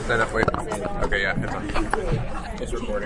Is that enough weight? Okay, yeah, it's on. It's recording.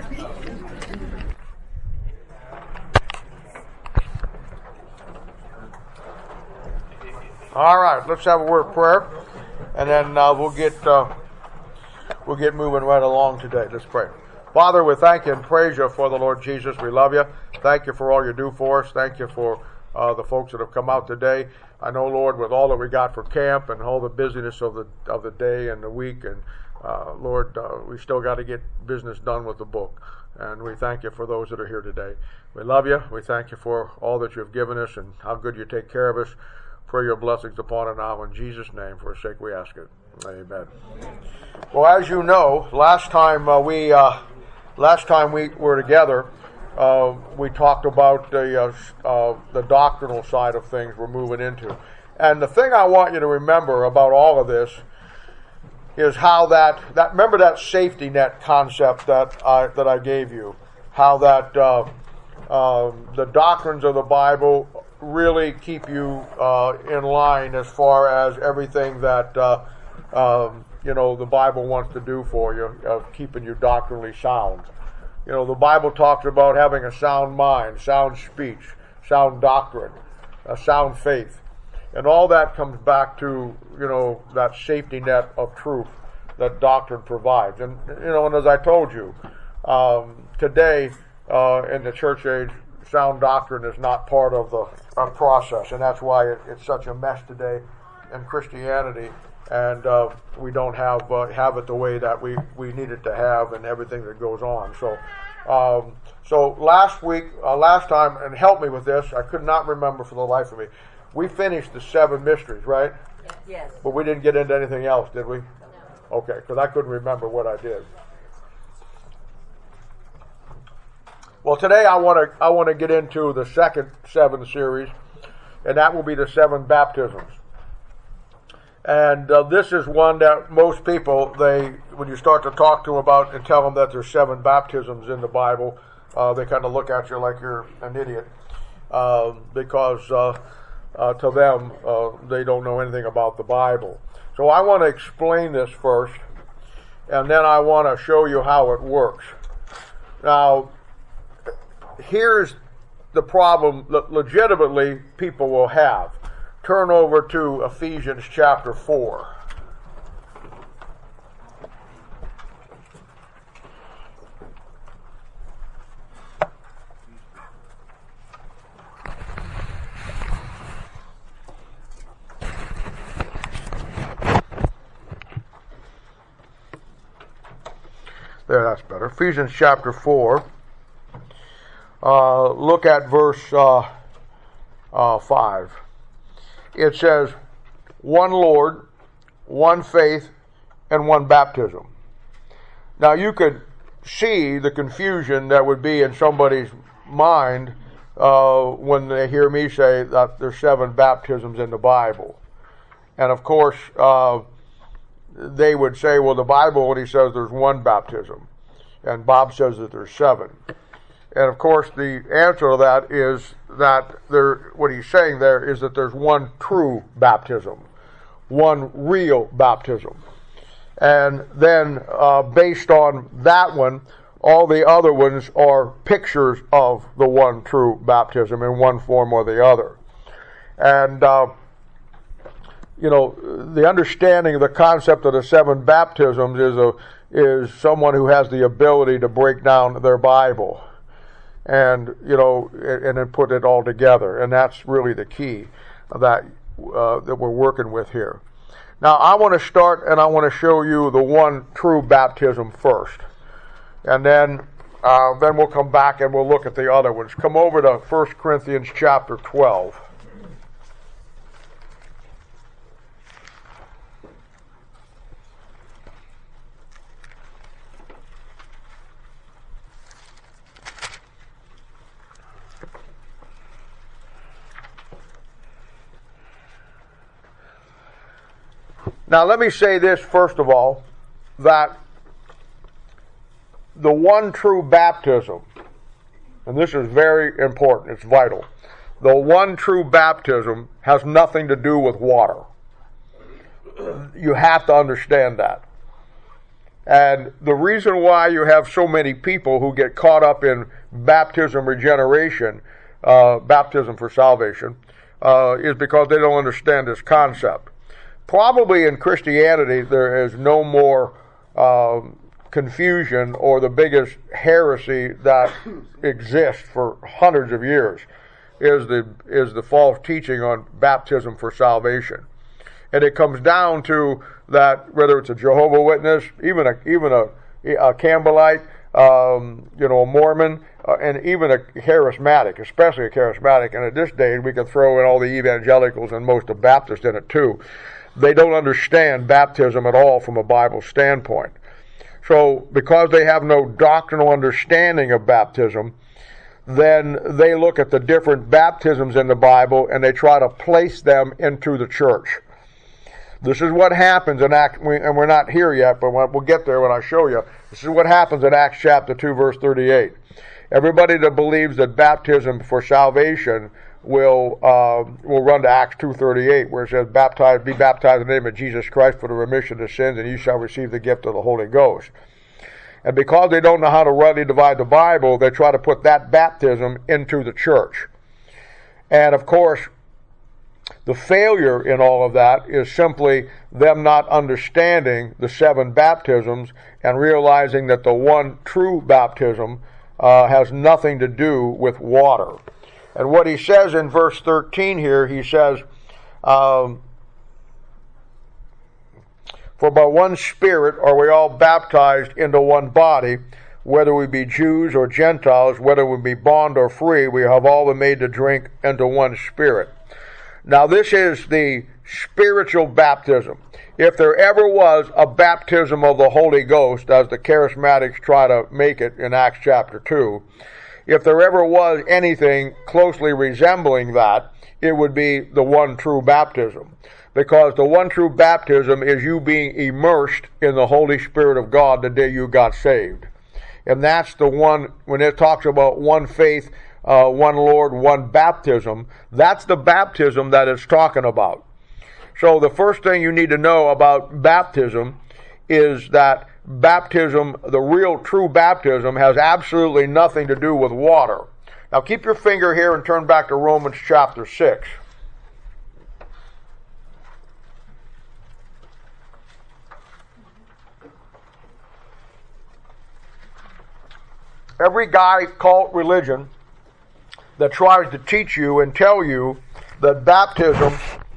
All right, let's have a word of prayer, and then we'll get moving right along today. Let's pray. Father, we thank you and praise you for the Lord Jesus. We love you. Thank you for all you do for us. Thank you for the folks that have come out today. I know, Lord, with all that we got for camp and all the busyness of the day and the week, and Lord, we still got to get business done with the book. And we thank you for those that are here today. We love you. We thank you for all that you've given us and how good you take care of us. Pray your blessings upon it now in Jesus' name. For his sake we ask it. Amen. Well, as you know, last time we were together, we talked about the doctrinal side of things we're moving into. And the thing I want you to remember about all of this is how that remember that safety net concept that I gave you, how that the doctrines of the Bible really keep you in line as far as everything that the Bible wants to do for you, keeping you doctrinally sound. You know, the Bible talks about having a sound mind, sound speech, sound doctrine, a sound faith. And all that comes back to, that safety net of truth that doctrine provides. And, and as I told you, today in the church age, sound doctrine is not part of the process. And that's why it's such a mess today in Christianity. And we don't have it the way that we need it to have and everything that goes on. So last time, and help me with this, I could not remember for the life of me. We finished the 7 mysteries, right? Yes. But we didn't get into anything else, did we? No. Okay, because I couldn't remember what I did. Well, today I want to get into the second 7 series, and that will be the 7 baptisms. And this is one that most people, when you start to talk to them about and tell them that there's 7 baptisms in the Bible, they kind of look at you like you're an idiot, because to them, they don't know anything about the Bible. So I want to explain this first, and then I want to show you how it works. Now, here's the problem that legitimately people will have. Turn over to Ephesians chapter 4. There, that's better. Ephesians chapter 4. Look at verse 5. It says, one Lord, one faith, and one baptism. Now you could see the confusion that would be in somebody's mind when they hear me say that there's 7 baptisms in the Bible. And of course, they would say, well, the Bible only says there's 1 baptism. And Bob says that there's 7. And of course, the answer to that is that what he's saying there is that there's 1 true baptism, 1 real baptism. And then based on that one, all the other ones are pictures of the 1 true baptism in one form or the other. And, the understanding of the concept of the 7 baptisms is someone who has the ability to break down their Bible. And and then put it all together, and that's really the key that we're working with here. Now, I want to start, and I want to show you the 1 true baptism first, and then we'll come back and we'll look at the other ones. Come over to 1 Corinthians chapter 12. Now, let me say this first of all, that the 1 true baptism, and this is very important, it's vital, the 1 true baptism has nothing to do with water. You have to understand that. And the reason why you have so many people who get caught up in baptism regeneration, baptism for salvation, is because they don't understand this concept. Probably in Christianity there is no more confusion or the biggest heresy that exists for hundreds of years is the false teaching on baptism for salvation. And it comes down to that whether it's a Jehovah's Witness, even a Campbellite, a Mormon, and even a charismatic, especially a charismatic. And at this day, we can throw in all the evangelicals and most of Baptists in it too. They don't understand baptism at all from a Bible standpoint. So because they have no doctrinal understanding of baptism, then they look at the different baptisms in the Bible and they try to place them into the church. This is what happens in Acts, and we're not here yet, but we'll get there when I show you. This is what happens in Acts chapter 2, verse 38. Everybody that believes that baptism for salvation will run to Acts 2:38, where it says, "Be baptized in the name of Jesus Christ for the remission of sins, and you shall receive the gift of the Holy Ghost." And because they don't know how to rightly divide the Bible, they try to put that baptism into the church. And of course, the failure in all of that is simply them not understanding the 7 baptisms and realizing that the one true baptism has nothing to do with water. And what he says in verse 13 here, he says, "For by one Spirit are we all baptized into one body, whether we be Jews or Gentiles, whether we be bond or free, we have all been made to drink into one Spirit." Now this is the spiritual baptism. If there ever was a baptism of the Holy Ghost, as the charismatics try to make it in Acts chapter 2, if there ever was anything closely resembling that, it would be the one true baptism. Because the one true baptism is you being immersed in the Holy Spirit of God the day you got saved. And that's the one, when it talks about one faith, one Lord, one baptism, that's the baptism that it's talking about. So the first thing you need to know about baptism is that baptism, the real true baptism, has absolutely nothing to do with water. Now keep your finger here and turn back to Romans chapter 6. Every guy cult religion that tries to teach you and tell you that baptism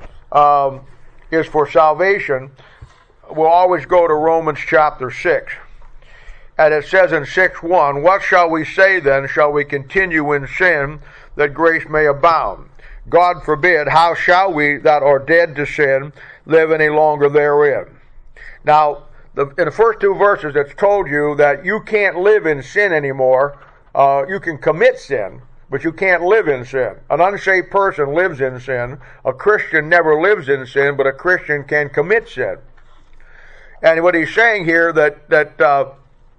is for salvation will always go to Romans chapter 6. And it says in 6:1, "What shall we say then? Shall we continue in sin that grace may abound? God forbid. How shall we that are dead to sin live any longer therein?" Now, in the first 2 verses, it's told you that you can't live in sin anymore. You can commit sin, but you can't live in sin. An unsaved person lives in sin. A Christian never lives in sin, but a Christian can commit sin. And what he's saying here that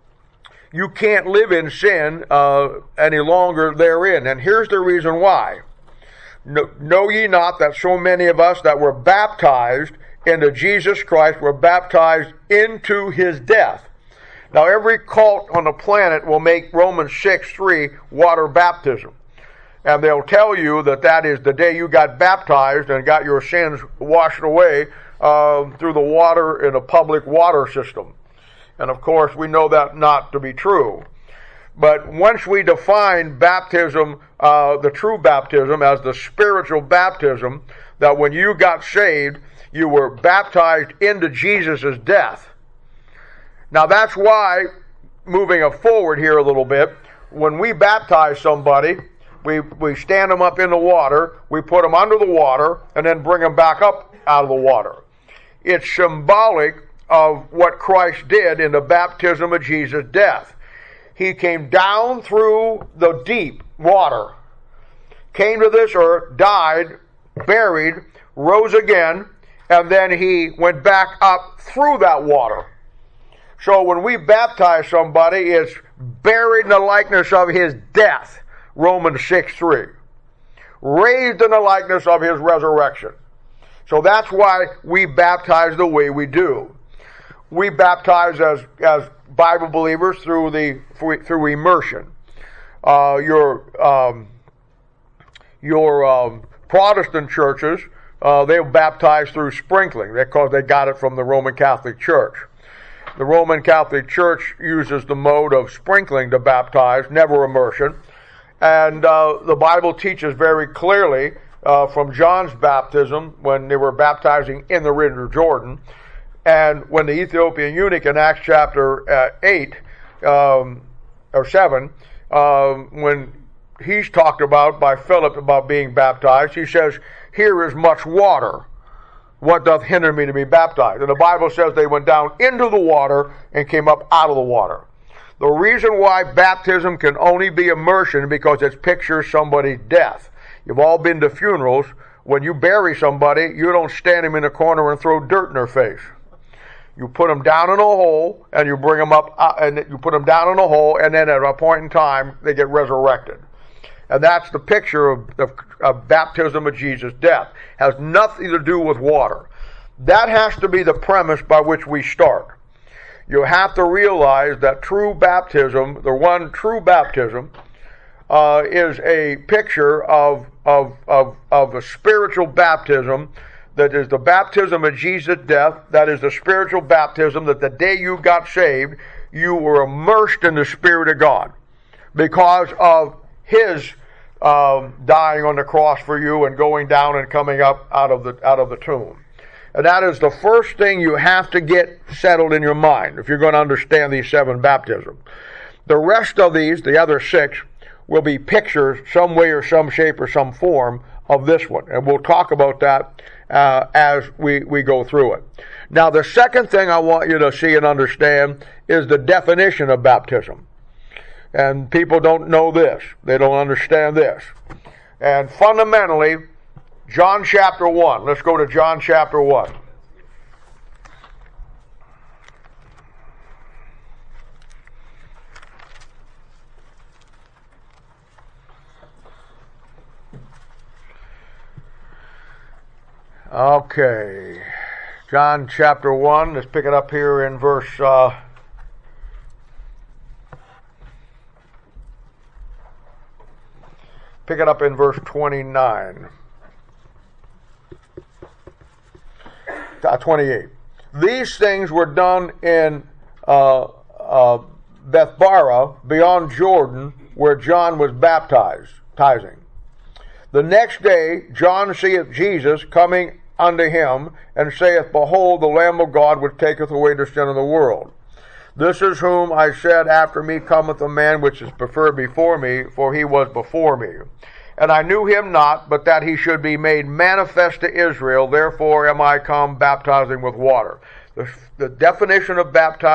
you can't live in sin any longer therein. And here's the reason why. Know ye not that so many of us that were baptized into Jesus Christ were baptized into his death? Now every cult on the planet will make Romans 6:3 water baptism. And they'll tell you that that is the day you got baptized and got your sins washed away through the water in a public water system. And of course, we know that not to be true. But once we define baptism, the true baptism, as the spiritual baptism, that when you got saved, you were baptized into Jesus' death. Now that's why, moving forward here a little bit, when we baptize somebody, we stand them up in the water, we put them under the water, and then bring them back up out of the water. It's symbolic of what Christ did in the baptism of Jesus' death. He came down through the deep water, came to this earth, died, buried, rose again, and then he went back up through that water. So when we baptize somebody, it's buried in the likeness of his death, Romans 6:3. Raised in the likeness of his resurrection. So that's why we baptize the way we do. we baptize as Bible believers through immersion. Your Protestant churches, they'll baptize through sprinkling because they got it from the Roman Catholic Church. The Roman Catholic Church uses the mode of sprinkling to baptize, never immersion. And the Bible teaches very clearly from John's baptism when they were baptizing in the River Jordan, and when the Ethiopian eunuch in Acts chapter 8 or 7, when he's talked about by Philip about being baptized, he says, "Here is much water. What doth hinder me to be baptized?" And the Bible says they went down into the water and came up out of the water. The reason why baptism can only be immersion is because it pictures somebody's death. You've all been to funerals. When you bury somebody, you don't stand them in a corner and throw dirt in their face. You put them down in a hole, and you bring them up, and you put them down in a hole, and then at a point in time, they get resurrected. And that's the picture of baptism of Jesus' death. Has nothing to do with water. That has to be the premise by which we start. You have to realize that true baptism, the one true baptism, is a picture of a spiritual baptism that is the baptism of Jesus' death. That is the spiritual baptism that the day you got saved, you were immersed in the Spirit of God because of His dying on the cross for you and going down and coming up out of the tomb. And that is the first thing you have to get settled in your mind if you're going to understand these 7 baptisms. The rest of these, the other 6, will be pictures, some way or some shape or some form of this one. And we'll talk about that as we go through it. Now, the second thing I want you to see and understand is the definition of baptism. And people don't know this. They don't understand this. And fundamentally, John chapter 1. Let's go to John chapter 1. Okay. John chapter 1. Let's pick it up here in verse... pick it up in verse 29. 28. These things were done in Bethbara, beyond Jordan, where John was baptizing. The next day John seeth Jesus coming unto him, and saith, Behold, the Lamb of God which taketh away the sin of the world. This is whom I said, After me cometh a man which is preferred before me, for he was before me. And I knew him not, but that he should be made manifest to Israel. Therefore am I come baptizing with water. The definition of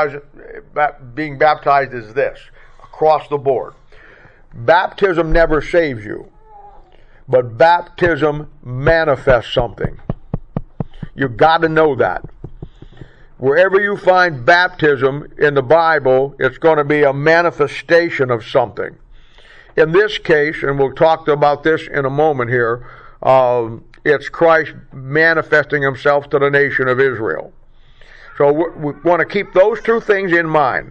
being baptized is this, across the board. Baptism never saves you, but baptism manifests something. You've got to know that. Wherever you find baptism in the Bible, it's going to be a manifestation of something. In this case, and we'll talk about this in a moment here, it's Christ manifesting himself to the nation of Israel. So we want to keep those two things in mind.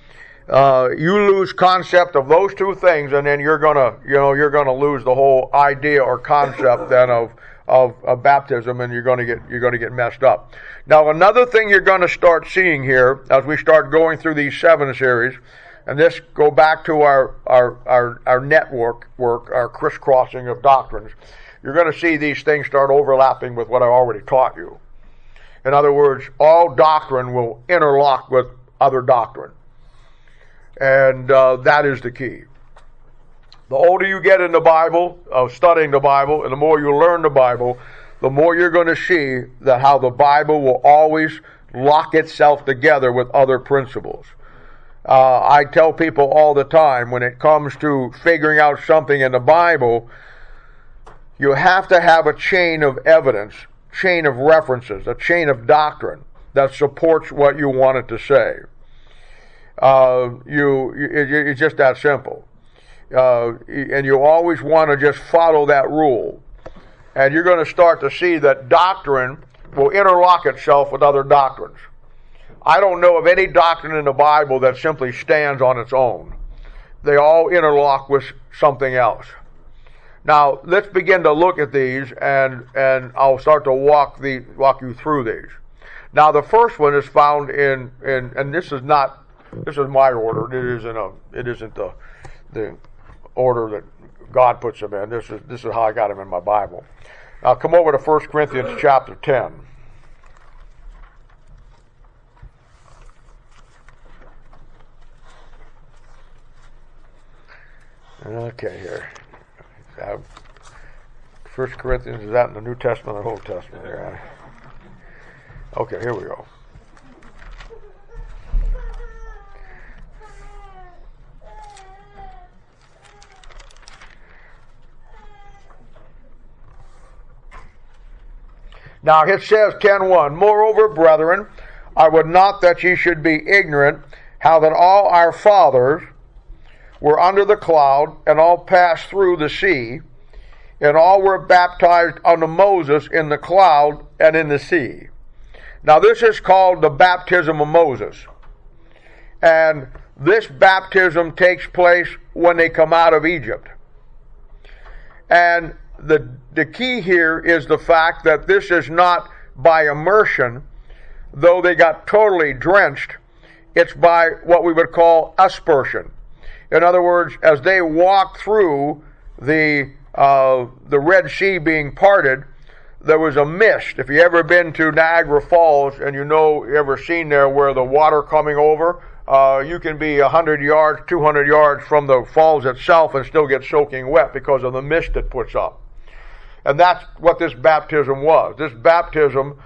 You lose concept of those two things, and then you're gonna lose the whole idea or concept then of baptism, and you're gonna get messed up. Now, another thing you're gonna start seeing here as we start going through these 7 series, and this go back to our network work, our crisscrossing of doctrines. You're going to see these things start overlapping with what I already taught you. In other words, all doctrine will interlock with other doctrine. And that is the key. The older you get in the Bible, studying the Bible, and the more you learn the Bible, the more you're going to see that how the Bible will always lock itself together with other principles. I tell people all the time, when it comes to figuring out something in the Bible, you have to have a chain of evidence, chain of references, a chain of doctrine that supports what you want it to say. It's just that simple. And you always want to just follow that rule. And you're going to start to see that doctrine will interlock itself with other doctrines. I don't know of any doctrine in the Bible that simply stands on its own. They all interlock with something else. Now, let's begin to look at these, and I'll start to walk you through these. Now, the first one is found in and this is my order. It isn't the order that God puts them in. This is how I got them in my Bible. Now, come over to 1 Corinthians chapter 10. Okay, here. 1 Corinthians, is that in the New Testament or the Old Testament? Yeah. Okay, here we go. Now it says 10:1, Moreover, brethren, I would not that ye should be ignorant how that all our fathers were under the cloud, and all passed through the sea, and all were baptized unto Moses in the cloud and in the sea. Now this is called the baptism of Moses. And this baptism takes place when they come out of Egypt. And the key here is the fact that this is not by immersion, though they got totally drenched. It's by what we would call aspersion. In other words, as they walked through the Red Sea being parted, there was a mist. If you ever been to Niagara Falls and you ever seen there where the water coming over, you can be 100 yards, 200 yards from the falls itself and still get soaking wet because of the mist it puts up. And that's what this baptism was. This baptism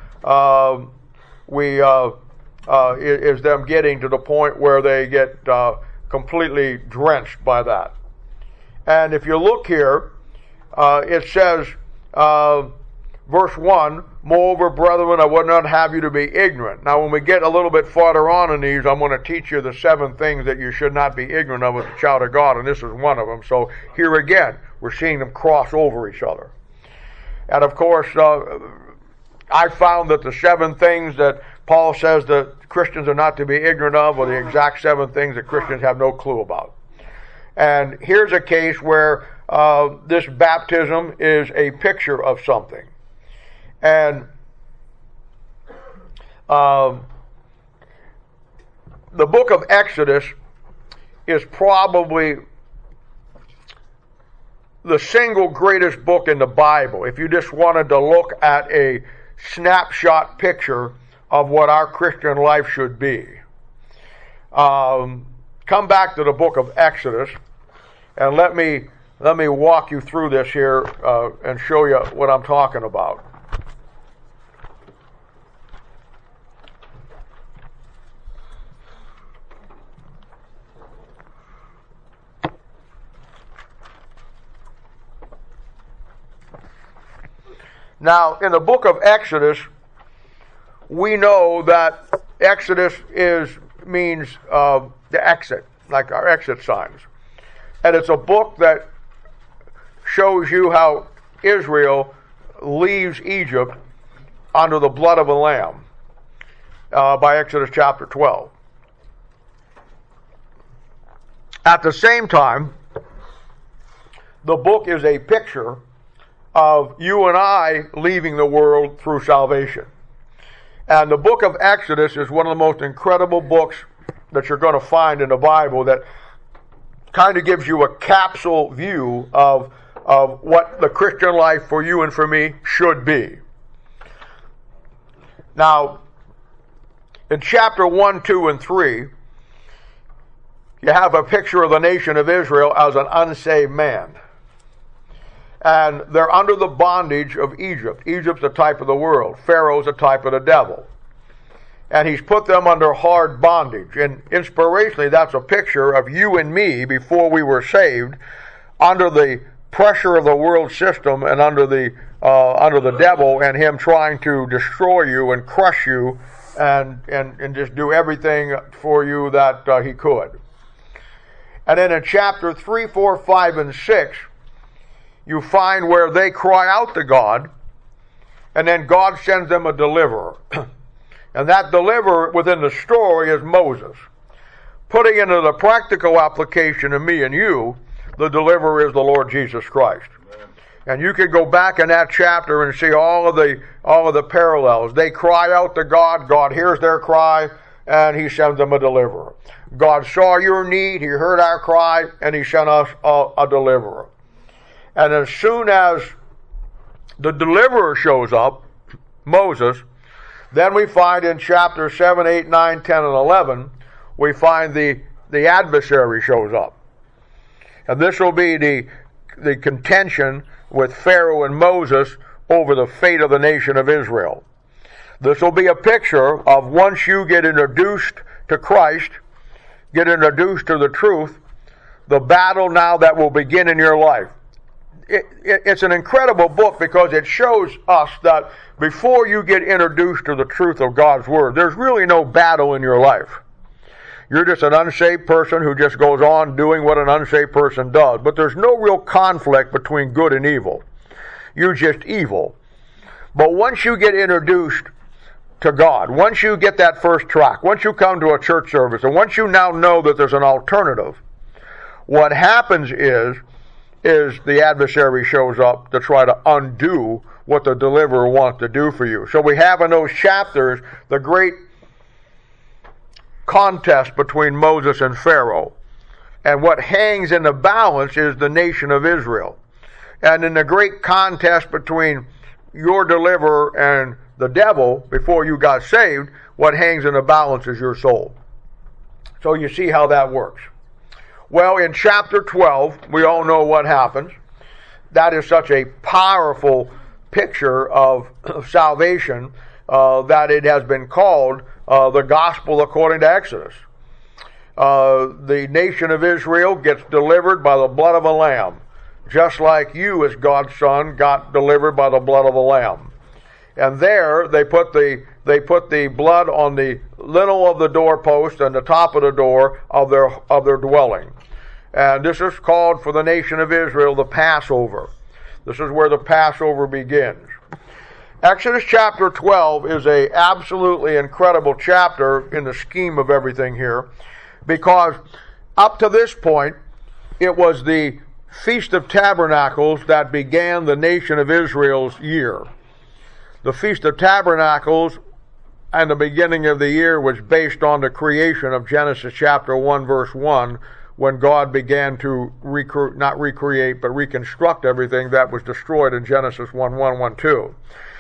is them getting to the point where they get completely drenched by that. And if you look here, it says, verse 1, Moreover, brethren, I would not have you to be ignorant. Now, when we get a little bit farther on in these, I'm going to teach you the 7 things that you should not be ignorant of as a child of God, and this is one of them. So here again, we're seeing them cross over each other. And of course, I found that the 7 things that Paul says that Christians are not to be ignorant of are the exact 7 things that Christians have no clue about. And here's a case where this baptism is a picture of something. And the book of Exodus is probably the single greatest book in the Bible. If you just wanted to look at a snapshot picture of what our Christian life should be. Come back to the book of Exodus and let me walk you through this here and show you what I'm talking about. Now, in the book of Exodus, we know that Exodus means the exit, like our exit signs. And it's a book that shows you how Israel leaves Egypt under the blood of a lamb by Exodus chapter 12. At the same time, the book is a picture of you and I leaving the world through salvation. And the book of Exodus is one of the most incredible books that you're going to find in the Bible that kind of gives you a capsule view of what the Christian life for you and for me should be. Now, in chapter 1, 2, and 3, you have a picture of the nation of Israel as an unsaved man. And they're under the bondage of Egypt. Egypt's a type of the world. Pharaoh's a type of the devil. And he's put them under hard bondage. And inspirationally, that's a picture of you and me before we were saved, under the pressure of the world system and under the devil and him trying to destroy you and crush you and just do everything for you that he could. And then in chapter 3, 4, 5, and 6, you find where they cry out to God, and then God sends them a deliverer. And that deliverer within the story is Moses. Putting into the practical application of me and you, the deliverer is the Lord Jesus Christ. And you can go back in that chapter and see all of the parallels. They cry out to God. God hears their cry, and He sends them a deliverer. God saw your need. He heard our cry, and He sent us a deliverer. And as soon as the deliverer shows up, Moses, then we find in chapter 7, 8, 9, 10, and 11, we find the adversary shows up. And this will be the contention with Pharaoh and Moses over the fate of the nation of Israel. This will be a picture of once you get introduced to Christ, get introduced to the truth, the battle now that will begin in your life. It's an incredible book because it shows us that before you get introduced to the truth of God's Word, there's really no battle in your life. You're just an unsaved person who just goes on doing what an unsaved person does. But there's no real conflict between good and evil. You're just evil. But once you get introduced to God, once you get that first track, once you come to a church service, and once you now know that there's an alternative, what happens is the adversary shows up to try to undo what the deliverer wants to do for you. So we have in those chapters the great contest between Moses and Pharaoh. And what hangs in the balance is the nation of Israel. And in the great contest between your deliverer and the devil before you got saved, what hangs in the balance is your soul. So you see how that works. Well, in chapter 12, we all know what happens. That is such a powerful picture of salvation that it has been called the gospel according to Exodus. The nation of Israel gets delivered by the blood of a lamb, just like you as God's son got delivered by the blood of a lamb. And there they put the blood on the lintel of the doorpost and the top of the door of their dwelling. And this is called for the nation of Israel the Passover. This is where the Passover begins. Exodus chapter 12 is a absolutely incredible chapter in the scheme of everything here, because up to this point, it was the Feast of Tabernacles that began the nation of Israel's year. The Feast of Tabernacles and the beginning of the year was based on the creation of Genesis chapter 1 verse 1, when God began to not recreate, but reconstruct everything that was destroyed in Genesis 1:1, 1:2.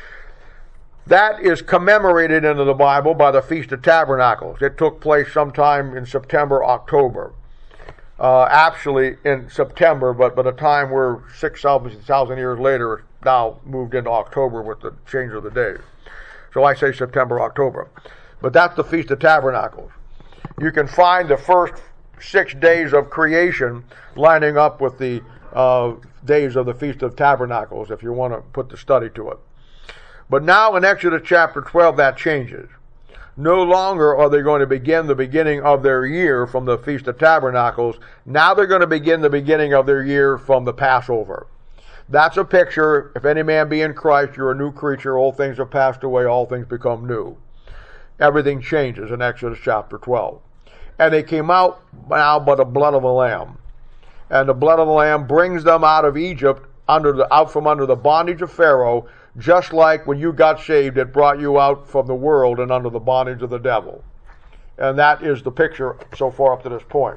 That is commemorated in the Bible by the Feast of Tabernacles. It took place sometime in September, October. Actually in September, but by the time we're 6,000 years later, it's now moved into October with the change of the days. So I say September, October. But that's the Feast of Tabernacles. You can find the first 6 days of creation lining up with the days of the Feast of Tabernacles, if you want to put the study to it. But now in Exodus chapter 12, that changes. No longer are they going to begin the beginning of their year from the Feast of Tabernacles. Now they're going to begin the beginning of their year from the Passover. That's a picture, if any man be in Christ, you're a new creature, old things have passed away, all things become new. Everything changes in Exodus chapter 12. And they came out now by the blood of a lamb. And the blood of the lamb brings them out of Egypt, out from under the bondage of Pharaoh, just like when you got saved, it brought you out from the world and under the bondage of the devil. And that is the picture so far up to this point.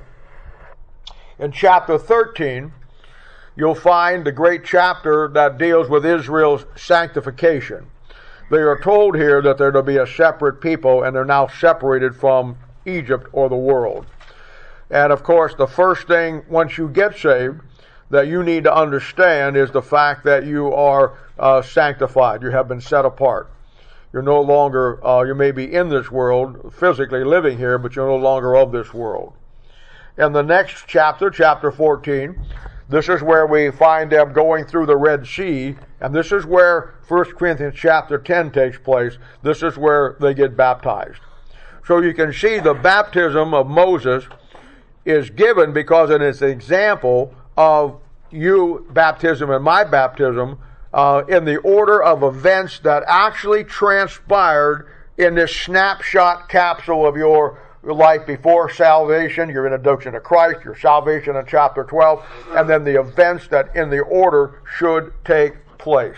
In chapter 13, you'll find the great chapter that deals with Israel's sanctification. They are told here that they're to be a separate people, and they're now separated from Egypt or the world. And of course, the first thing, once you get saved, that you need to understand is the fact that you are sanctified. You have been set apart. You're no longer, you may be in this world, physically living here, but you're no longer of this world. In the next chapter, chapter 14, this is where we find them going through the Red Sea, and this is where 1 Corinthians chapter 10 takes place. This is where they get baptized. So you can see the baptism of Moses is given because it is an example of you baptism and my baptism in the order of events that actually transpired in this snapshot capsule of your life before salvation, your introduction to Christ, your salvation in chapter 12, and then the events that in the order should take place.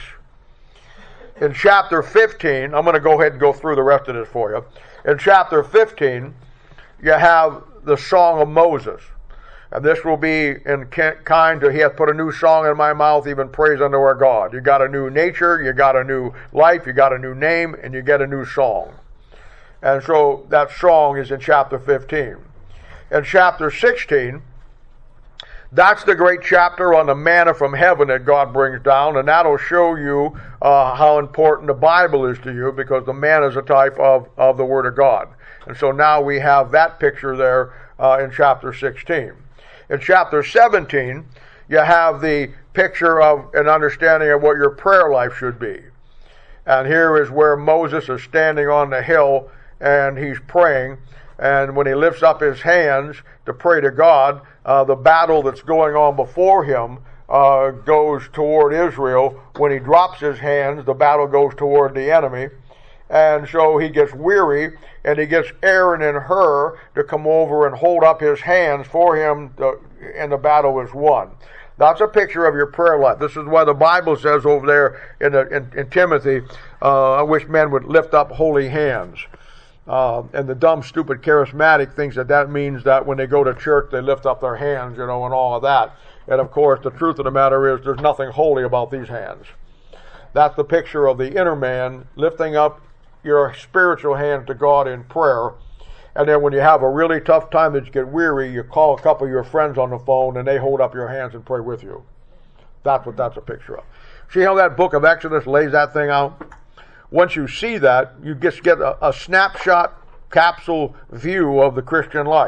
In chapter 15, I'm going to go ahead and go through the rest of this for you. In chapter 15, you have the Song of Moses. And this will be in kind to, he hath put a new song in my mouth, even praise unto our God. You got a new nature, you got a new life, you got a new name, and you get a new song. And so that song is in chapter 15. In chapter 16, that's the great chapter on the manna from heaven that God brings down, and that'll show you how important the Bible is to you, because the manna is a type of the Word of God. And so now we have that picture there in chapter 16. In chapter 17, you have the picture of an understanding of what your prayer life should be. And here is where Moses is standing on the hill and he's praying. And when he lifts up his hands to pray to God, the battle that's going on before him goes toward Israel. When he drops his hands, the battle goes toward the enemy. And so he gets weary, and he gets Aaron and Hur to come over and hold up his hands for him, and the battle is won. That's a picture of your prayer life. This is why the Bible says over there in Timothy, I wish men would lift up holy hands. And the dumb, stupid, charismatic thinks that means that when they go to church, they lift up their hands, and all of that. And of course, the truth of the matter is there's nothing holy about these hands. That's the picture of the inner man lifting up your spiritual hand to God in prayer. And then when you have a really tough time that you get weary, you call a couple of your friends on the phone and they hold up your hands and pray with you. That's what that's a picture of. See how that book of Exodus lays that thing out? Once you see that, you just get a snapshot capsule view of the Christian life.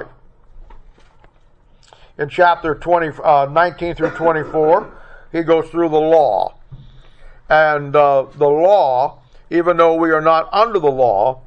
In chapter 19 through 24, he goes through the law. And the law, even though we are not under the law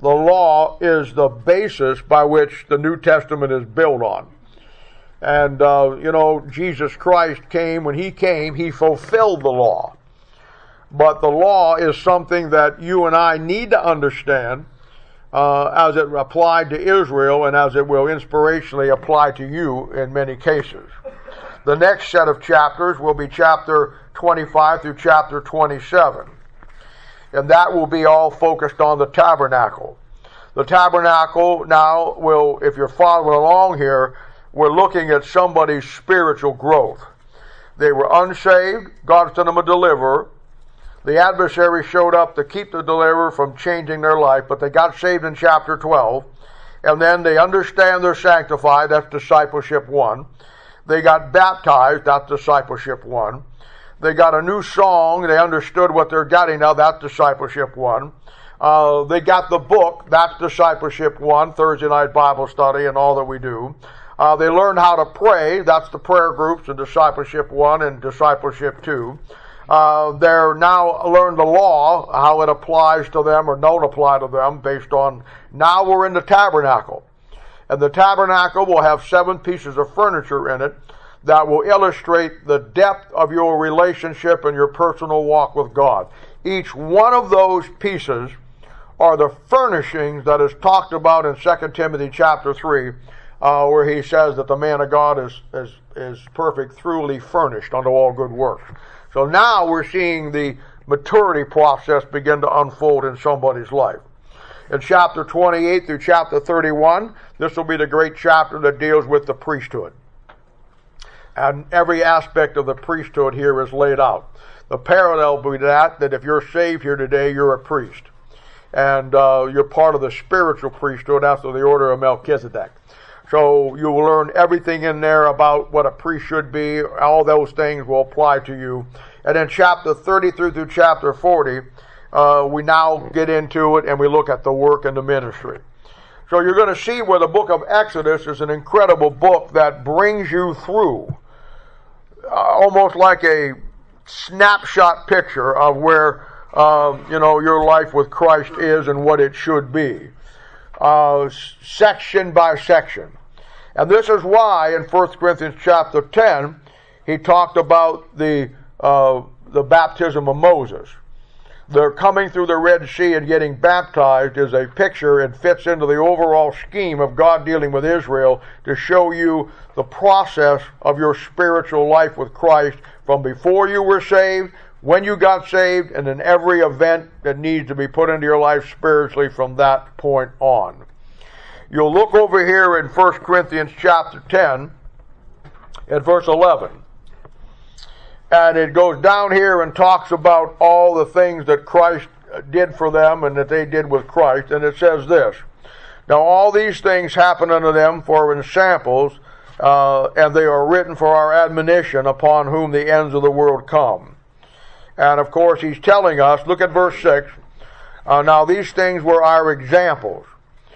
is the basis by which the New Testament is built on. And, Jesus Christ came. When he came, he fulfilled the law. But the law is something that you and I need to understand as it applied to Israel and as it will inspirationally apply to you in many cases. The next set of chapters will be chapter 25 through chapter 27. And that will be all focused on the tabernacle. The tabernacle now will, if you're following along here, we're looking at somebody's spiritual growth. They were unsaved. God sent them a deliverer. The adversary showed up to keep the deliverer from changing their life, but they got saved in chapter 12. And then they understand they're sanctified. That's discipleship 1. They got baptized. That's discipleship 1. They got a new song. They understood what they're getting now. That's discipleship 1. They got the book. That's discipleship 1, Thursday night Bible study and all that we do. They learned how to pray. That's the prayer groups in discipleship 1 and discipleship 2. They're now learned the law, how it applies to them or don't apply to them based on, now we're in the tabernacle. And the tabernacle will have 7 pieces of furniture in it that will illustrate the depth of your relationship and your personal walk with God. Each one of those pieces are the furnishings that is talked about in 2 Timothy chapter 3, where he says that the man of God is perfect, thoroughly furnished unto all good works. So now we're seeing the maturity process begin to unfold in somebody's life. In chapter 28 through chapter 31, this will be the great chapter that deals with the priesthood. And every aspect of the priesthood here is laid out. The parallel will be that if you're saved here today, you're a priest. And you're part of the spiritual priesthood after the order of Melchizedek. So you will learn everything in there about what a priest should be. All those things will apply to you. And in chapter 30 through chapter 40, we now get into it and we look at the work and the ministry. So you're going to see where the book of Exodus is an incredible book that brings you through almost like a snapshot picture of where your life with Christ is and what it should be, section by section. And this is why in 1 Corinthians chapter 10 he talked about the baptism of Moses. Their coming through the Red Sea and getting baptized is a picture and fits into the overall scheme of God dealing with Israel to show you the process of your spiritual life with Christ from before you were saved, when you got saved, and in every event that needs to be put into your life spiritually from that point on. You'll look over here in 1 Corinthians chapter 10 at verse 11. And it goes down here and talks about all the things that Christ did for them and that they did with Christ. And it says this: Now all these things happen unto them for ensamples, and they are written for our admonition, upon whom the ends of the world come. And of course he's telling us, look at verse 6, now these things were our examples.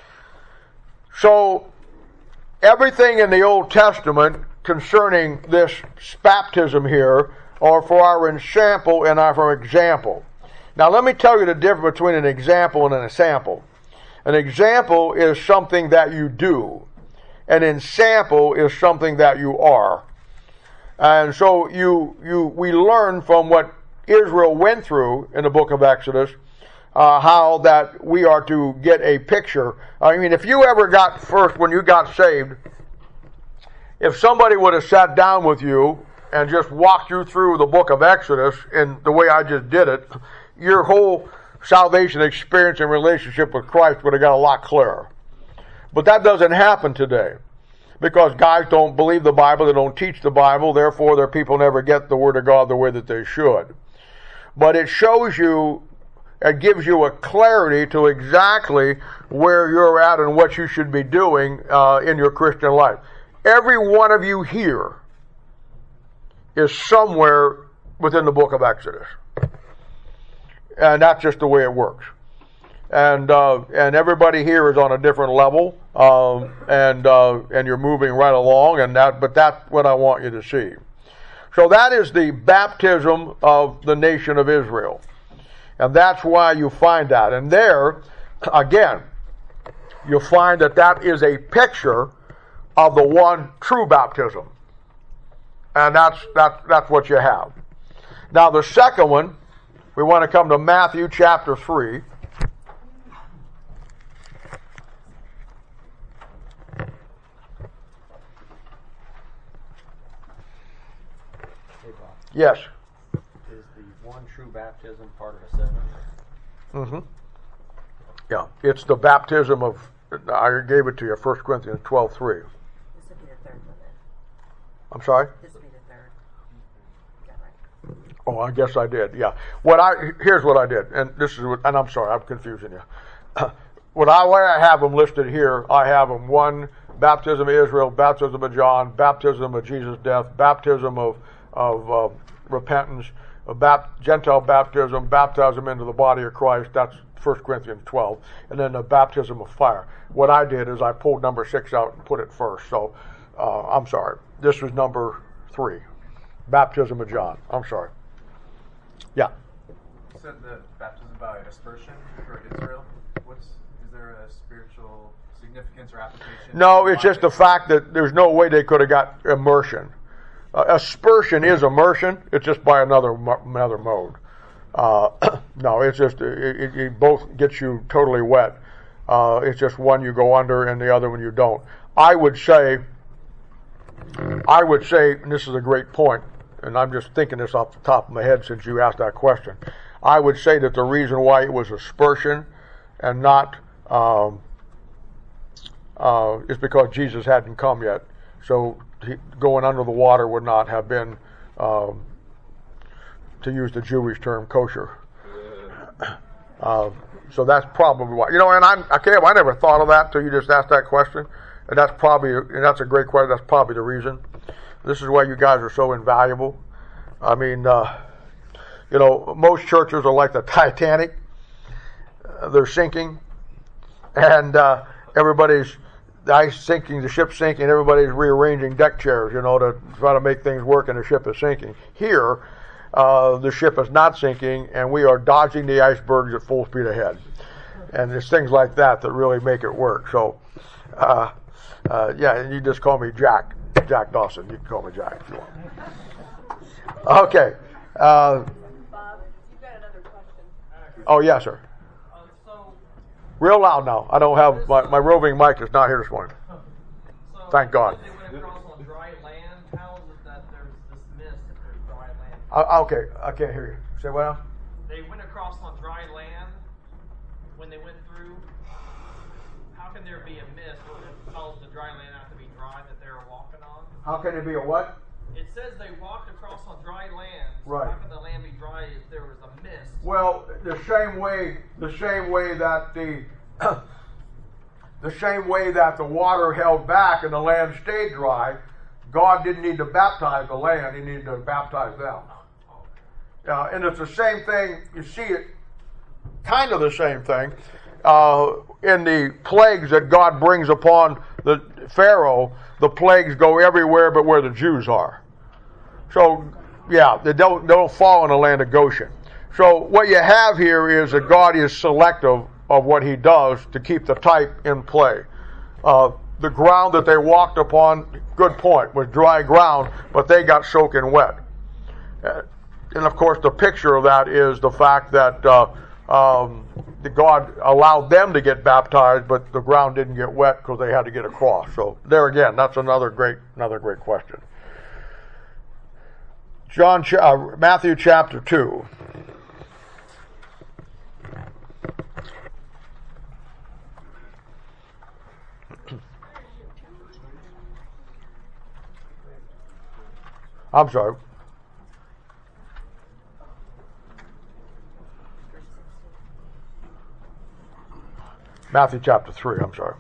So everything in the Old Testament concerning this baptism here are for our ensample and our example. Now let me tell you the difference between an example and an sample. An example is something that you do. An ensample is something that you are. And so we learn from what Israel went through in the book of Exodus, how that we are to get a picture. I mean, if you ever got first, when you got saved, if somebody would have sat down with you and just walked you through the book of Exodus in the way I just did it, your whole salvation experience and relationship with Christ would have got a lot clearer. But that doesn't happen today, because guys don't believe the Bible, they don't teach the Bible, therefore their people never get the Word of God the way that they should. But it shows you, it gives you a clarity to exactly where you're at and what you should be doing in your Christian life. Every one of you here is somewhere within the book of Exodus. And that's just the way it works. And everybody here is on a different level, and you're moving right along, but that's what I want you to see. So that is the baptism of the nation of Israel. And that's why you find that. And there, again, you'll find that is a picture of the one true baptism. And that's what you have. Now the second one, we want to come to Matthew chapter 3. Yes. Is the one true baptism part of a seven? Mm-hmm. Yeah, it's the baptism of, I gave it to you, 1 Corinthians 12:3. This would be the third one then. I'm sorry? This would be the third. Is that right? Oh, I guess I did, yeah. Here's what I did, and I'm sorry, I'm confusing you. Way I have them listed here, I have them: 1, baptism of Israel, baptism of John, baptism of Jesus' death, baptism of repentance, Gentile baptism, baptism into the body of Christ. That's 1 Corinthians 12. And then the baptism of fire. What I did is I pulled number 6 out and put it first. So, I'm sorry. This was number 3. Baptism of John. I'm sorry. Yeah. You said the baptism by aspersion for Israel. Is there a spiritual significance or application? No, it's just the fact that there's no way they could have got immersion. Aspersion is immersion. It's just by another mode. No, it's just it both gets you totally wet. It's just one you go under and the other one you don't. I would say, and this is a great point, and I'm just thinking this off the top of my head since you asked that question. I would say that the reason why it was aspersion and not is because Jesus hadn't come yet. So going under the water would not have been, to use the Jewish term, kosher. So that's probably why. And I never thought of that till you just asked that question. And that's a great question. That's probably the reason. This is why you guys are so invaluable. I mean, most churches are like the Titanic. They're sinking, and everybody's the ice sinking, the ship's sinking, everybody's rearranging deck chairs, to try to make things work, and the ship is sinking. Here, the ship is not sinking, and we are dodging the icebergs at full speed ahead. And there's things like that really make it work. So, and you just call me Jack Dawson. You can call me Jack if you want. Okay. Bob, you've got another question. Oh, yes, sir. So Real loud now. I don't have my roving mic is not here this morning. Thank God. They went across on dry land. How is it that there's this mist if there's dry land? Okay, I can't hear you. Say what now? They went across on dry land when they went through. How can there be a mist when it tells the dry land not to be dry that they were walking on? How can it be a what? It says they walked across on dry land. So Right. how can the land be dry if there was a mist? Well, the same way that the same way that the water held back and the land stayed dry, God didn't need to baptize the land; He needed to baptize them. And it's the same thing. You see it, kind of the same thing, in the plagues that God brings upon the Pharaoh. The plagues go everywhere but where the Jews are. So, yeah, they don't fall in the land of Goshen. So what you have here is that God is selective of what He does to keep the type in play. The ground that they walked upon, good point, was dry ground, but they got soaking wet. And of course, the picture of that is the fact that God allowed them to get baptized, but the ground didn't get wet because they had to get across. So there again, that's another great question. Matthew chapter 2. I'm sorry. Matthew chapter 3, I'm sorry.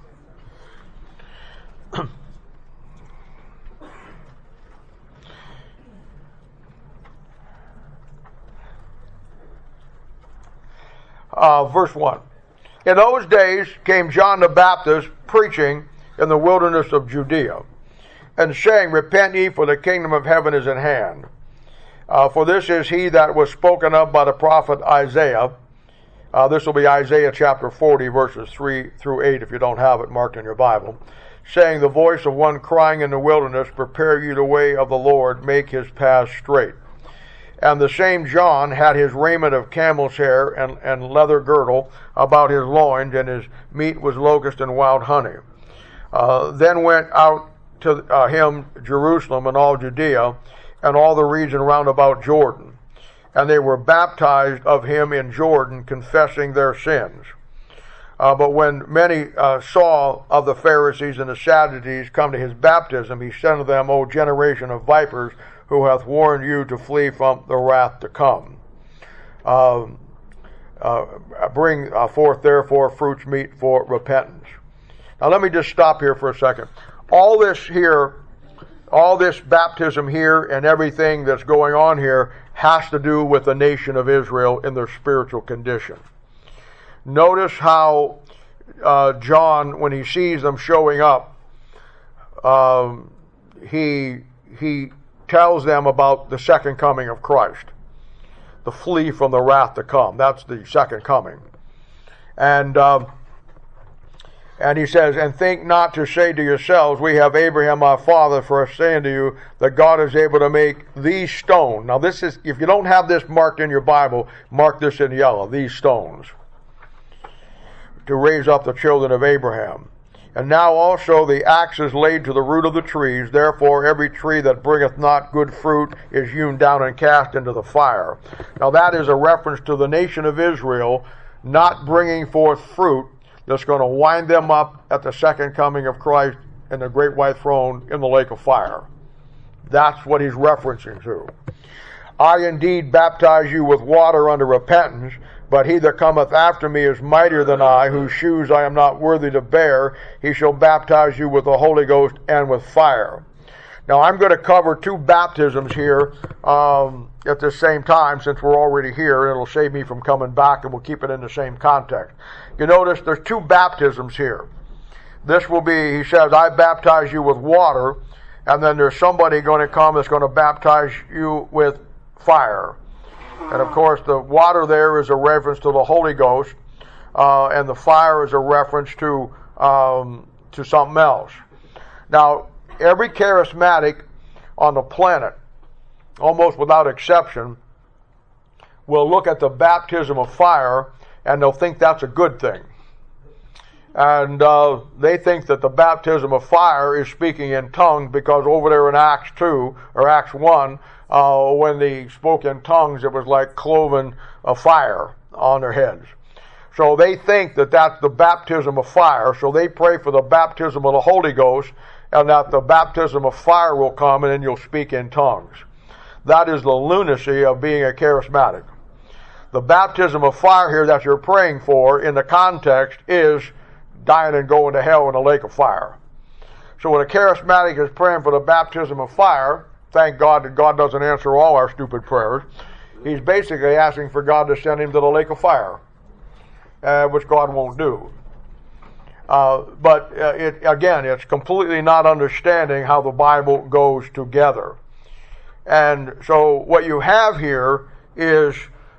Verse 1. In those days came John the Baptist preaching in the wilderness of Judea, and saying, Repent ye, for the kingdom of heaven is at hand. For this is he that was spoken of by the prophet Isaiah. This will be Isaiah chapter 40, verses 3 through 8, if you don't have it marked in your Bible. Saying, the voice of one crying in the wilderness, Prepare you the way of the Lord, make his paths straight. And the same John had his raiment of camel's hair and leather girdle about his loins, and his meat was locust and wild honey. Then went out to him Jerusalem and all Judea, and all the region round about Jordan. And they were baptized of him in Jordan, confessing their sins. But when many saw of the Pharisees and the Sadducees come to his baptism, he said to them, O generation of vipers, who hath warned you to flee from the wrath to come? Bring forth therefore fruits meet for repentance. Now let me just stop here for a second. All this baptism here and everything that's going on here has to do with the nation of Israel in their spiritual condition. Notice how John, when he sees them showing up, he tells them about the second coming of Christ, the flee from the wrath to come. That's the second coming. And he says, and think not to say to yourselves, we have Abraham our father, for I say unto you that God is able to make these stones. Now this is, if you don't have this marked in your Bible, mark this in yellow, these stones, to raise up the children of Abraham. And now also the axe is laid to the root of the trees. Therefore every tree that bringeth not good fruit is hewn down and cast into the fire. Now that is a reference to the nation of Israel not bringing forth fruit that's going to wind them up at the second coming of Christ in the great white throne in the lake of fire. That's what he's referencing to. I indeed baptize you with water unto repentance, but he that cometh after me is mightier than I, whose shoes I am not worthy to bear. He shall baptize you with the Holy Ghost and with fire. Now I'm going to cover two baptisms here at the same time, since we're already here, and it'll save me from coming back, and we'll keep it in the same context. You notice there's two baptisms here. This will be, he says, I baptize you with water, and then there's somebody going to come that's going to baptize you with fire. And of course the water there is a reference to the Holy Ghost, and the fire is a reference to something else. Now, every charismatic on the planet, almost without exception, will look at the baptism of fire and they'll think that's a good thing. And they think that the baptism of fire is speaking in tongues, because over there in Acts 2 or Acts 1, when they spoke in tongues, it was like cloven fire on their heads. So they think that that's the baptism of fire. So they pray for the baptism of the Holy Ghost, and that the baptism of fire will come and then you'll speak in tongues. That is the lunacy of being a charismatic. The baptism of fire here that you're praying for in the context is dying and going to hell in a lake of fire. So when a charismatic is praying for the baptism of fire, thank God that God doesn't answer all our stupid prayers. He's basically asking for God to send him to the lake of fire, which God won't do. But it's completely not understanding how the Bible goes together. And so what you have here is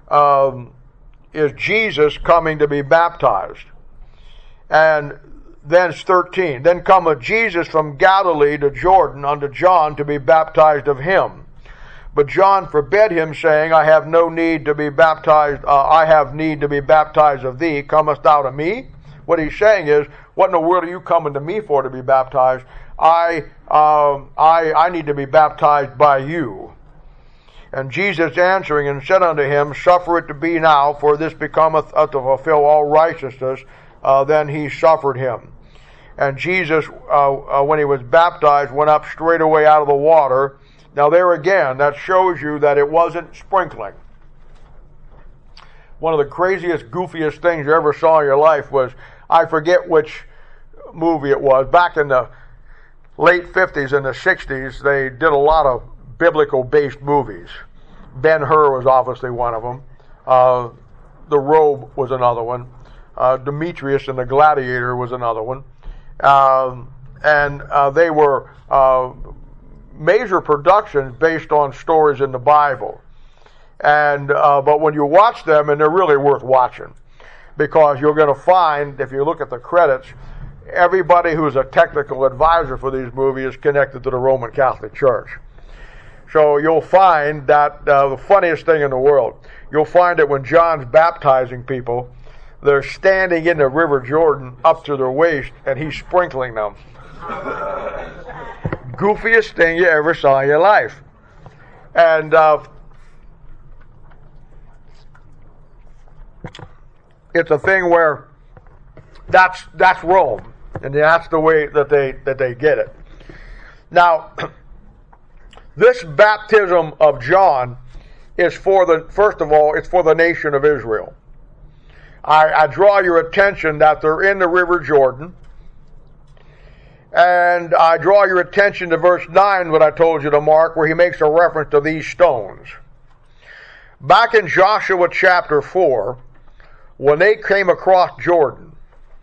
Jesus coming to be baptized. And then it's 13. Then cometh Jesus from Galilee to Jordan unto John to be baptized of him. But John forbid him, saying, I have no need to be baptized. I have need to be baptized of thee. Comest thou to me? What he's saying is, what in the world are you coming to me for to be baptized? I need to be baptized by you. And Jesus answering and said unto him, Suffer it to be now, for this becometh to fulfill all righteousness. Then he suffered him. And Jesus, when he was baptized, went up straightway out of the water. Now there again, that shows you that it wasn't sprinkling. One of the craziest, goofiest things you ever saw in your life was, I forget which movie it was, back in the late 50s and the 60s, they did a lot of biblical-based movies. Ben-Hur was obviously one of them. The Robe was another one. Demetrius and the Gladiator was another one. And they were major productions based on stories in the Bible. And but when you watch them, and they're really worth watching, because you're going to find, if you look at the credits, everybody who's a technical advisor for these movies is connected to the Roman Catholic Church. So you'll find that the funniest thing in the world, you'll find that when John's baptizing people, they're standing in the River Jordan up to their waist, and he's sprinkling them. Goofiest thing you ever saw in your life. And it's a thing where that's Rome, and that's the way that they get it. Now, this baptism of John is first of all, it's for the nation of Israel. I draw your attention that they're in the River Jordan. And I draw your attention to verse 9, what I told you to mark, where he makes a reference to these stones. Back in Joshua chapter 4, when they came across Jordan,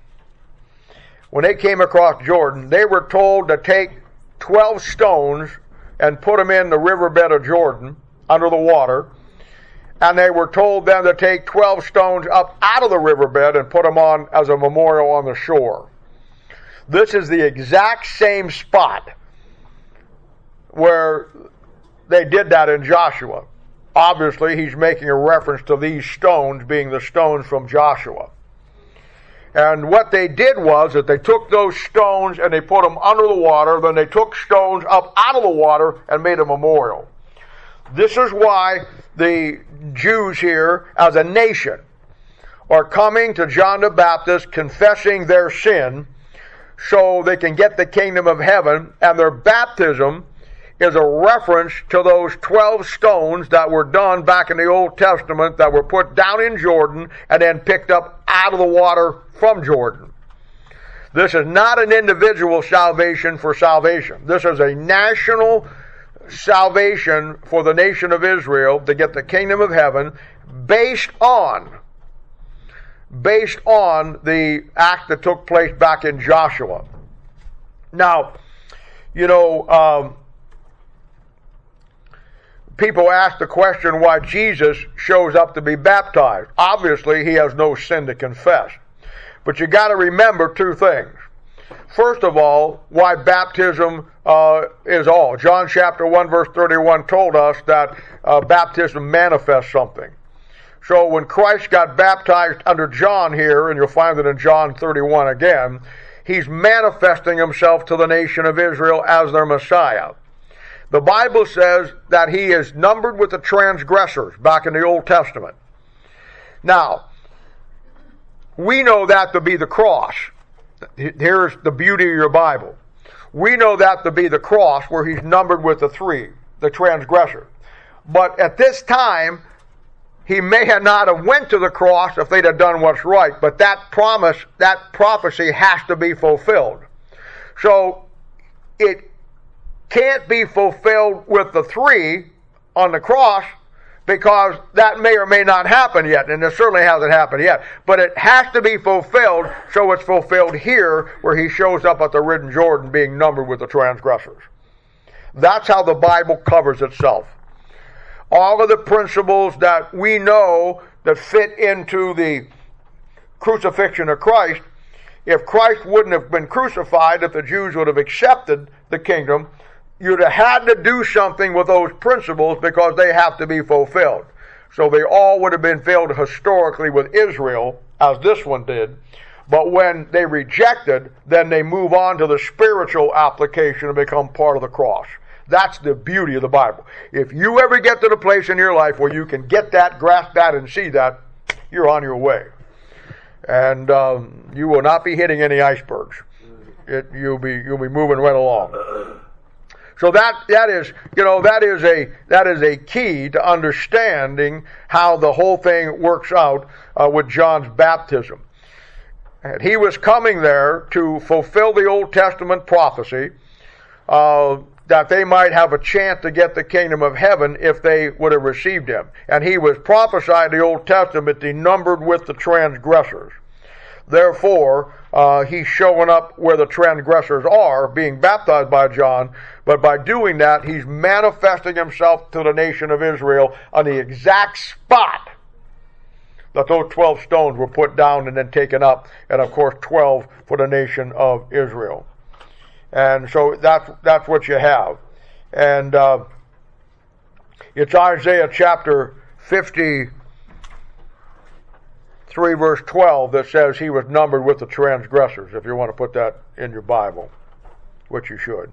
they were told to take 12 stones and put them in the riverbed of Jordan, under the water. And they were told then to take 12 stones up out of the riverbed and put them on as a memorial on the shore. This is the exact same spot where they did that in Joshua. Obviously, he's making a reference to these stones being the stones from Joshua. And what they did was that they took those stones and they put them under the water. Then they took stones up out of the water and made a memorial. This is why the Jews here, as a nation, are coming to John the Baptist, confessing their sin, so they can get the kingdom of heaven, and their baptism is a reference to those 12 stones that were done back in the Old Testament that were put down in Jordan and then picked up out of the water from Jordan. This is not an individual salvation for salvation. This is a national salvation for the nation of Israel to get the kingdom of heaven based on the act that took place back in Joshua. Now, people ask the question why Jesus shows up to be baptized. Obviously, he has no sin to confess. But you got to remember two things. First of all, why baptism is all. John chapter 1 verse 31 told us that baptism manifests something. So when Christ got baptized under John here, and you'll find it in John 31 again, he's manifesting himself to the nation of Israel as their Messiah. The Bible says that he is numbered with the transgressors back in the Old Testament. Now, we know that to be the cross. Here's the beauty of your Bible. We know that to be the cross where he's numbered with the three, the transgressors. But at this time, he may have not have went to the cross if they'd have done what's right. But that promise, that prophecy has to be fulfilled. So it can't be fulfilled with the three on the cross because that may or may not happen yet, and it certainly hasn't happened yet. But it has to be fulfilled, so it's fulfilled here where he shows up at the Ridden Jordan being numbered with the transgressors. That's how the Bible covers itself. All of the principles that we know that fit into the crucifixion of Christ, if Christ wouldn't have been crucified, if the Jews would have accepted the kingdom, you'd have had to do something with those principles because they have to be fulfilled. So they all would have been filled historically with Israel, as this one did. But when they rejected, then they move on to the spiritual application and become part of the cross. That's the beauty of the Bible. If you ever get to the place in your life where you can get that, grasp that, and see that, you're on your way. And you will not be hitting any icebergs. You'll be moving right along. So that is a key to understanding how the whole thing works out with John's baptism. And he was coming there to fulfill the Old Testament prophecy that they might have a chance to get the kingdom of heaven if they would have received him. And he was prophesied in the Old Testament, he numbered with the transgressors. Therefore, he's showing up where the transgressors are, being baptized by John, but by doing that, he's manifesting himself to the nation of Israel on the exact spot that those 12 stones were put down and then taken up, and of course 12 for the nation of Israel. And so that's what you have. And it's Isaiah chapter 53 verse 12 that says he was numbered with the transgressors, if you want to put that in your Bible, which you should.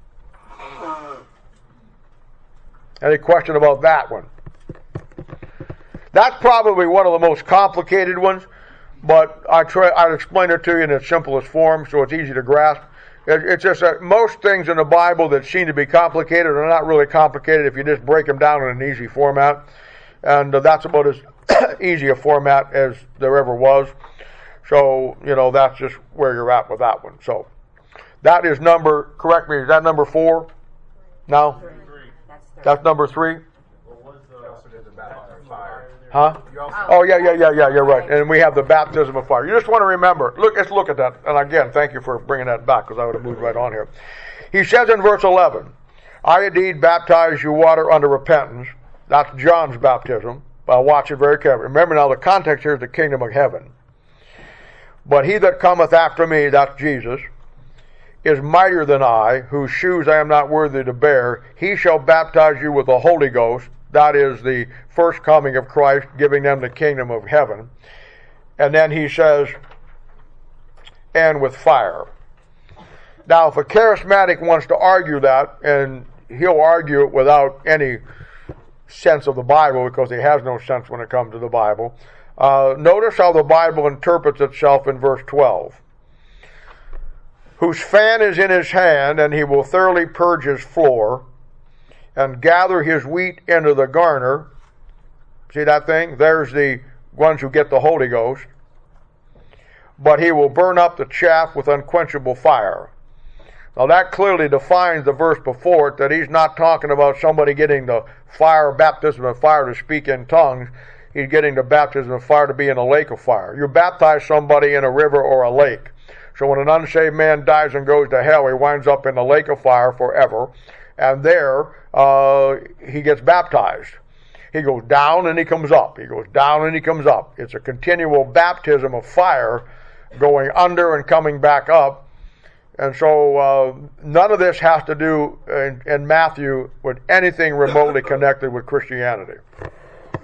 Any question about that one? That's probably one of the most complicated ones, but I'd explain it to you in its simplest form so it's easy to grasp. It's just that most things in the Bible that seem to be complicated are not really complicated if you just break them down in an easy format. And that's about as easy a format as there ever was. So, that's just where you're at with that one. So, that is correct me, is that number 4? No? That's number 3? Huh? Oh, yeah, you're right. And we have the baptism of fire. You just want to remember. Let's look at that. And again, thank you for bringing that back because I would have moved right on here. He says in verse 11, I indeed baptize you water unto repentance. That's John's baptism. Watch it very carefully. Remember now, the context here is the kingdom of heaven. But he that cometh after me, that's Jesus, is mightier than I, whose shoes I am not worthy to bear. He shall baptize you with the Holy Ghost. That is the first coming of Christ, giving them the kingdom of heaven. And then he says, and with fire. Now, if a charismatic wants to argue that, and he'll argue it without any sense of the Bible, because he has no sense when it comes to the Bible, notice how the Bible interprets itself in verse 12. Whose fan is in his hand, and he will thoroughly purge his floor, and gather his wheat into the garner. See that thing? There's the ones who get the Holy Ghost. But he will burn up the chaff with unquenchable fire. Now that clearly defines the verse before it, that he's not talking about somebody getting the baptism of fire to speak in tongues. He's getting the baptism of fire to be in a lake of fire. You baptize somebody in a river or a lake. So when an unsaved man dies and goes to hell, he winds up in the lake of fire forever. And there, he gets baptized. He goes down and he comes up. He goes down and he comes up. It's a continual baptism of fire going under and coming back up. And so none of this has to do in Matthew with anything remotely connected with Christianity.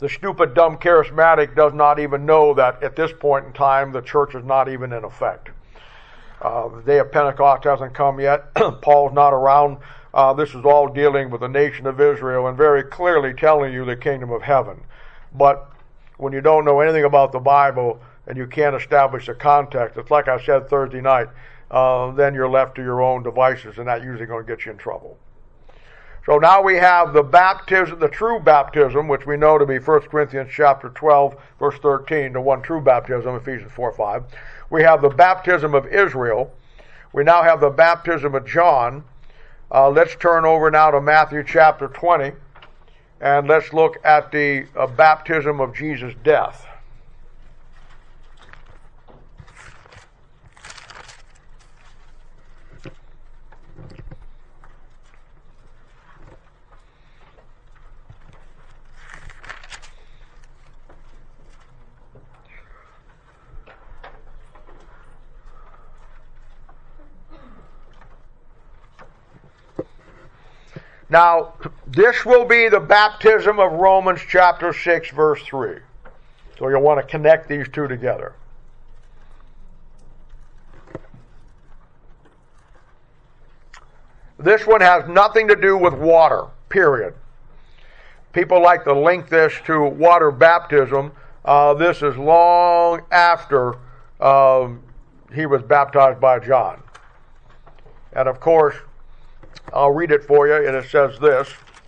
The stupid, dumb charismatic does not even know that at this point in time the church is not even in effect. The day of Pentecost hasn't come yet. Paul's not around. This is all dealing with the nation of Israel and very clearly telling you the kingdom of heaven. But when you don't know anything about the Bible and you can't establish the context, it's like I said Thursday night, then you're left to your own devices, and that's usually going to get you in trouble. So now we have the baptism, the true baptism, which we know to be 1 Corinthians chapter 12, verse 13, the one true baptism, Ephesians 4:5. We have the baptism of Israel. We now have the baptism of John. Let's turn over now to Matthew chapter 20, and let's look at the baptism of Jesus' death. Now, this will be the baptism of Romans chapter 6, verse 3. So you'll want to connect these two together. This one has nothing to do with water, period. People like to link this to water baptism. This is long after he was baptized by John. And of course, I'll read it for you, and it says this.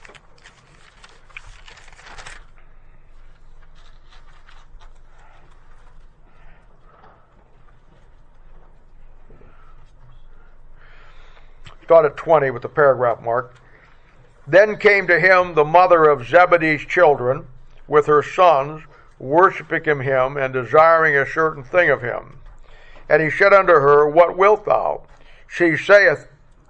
Start at 20 with the paragraph mark. Then came to him the mother of Zebedee's children with her sons, worshiping him and desiring a certain thing of him. And he said unto her, What wilt thou? She saith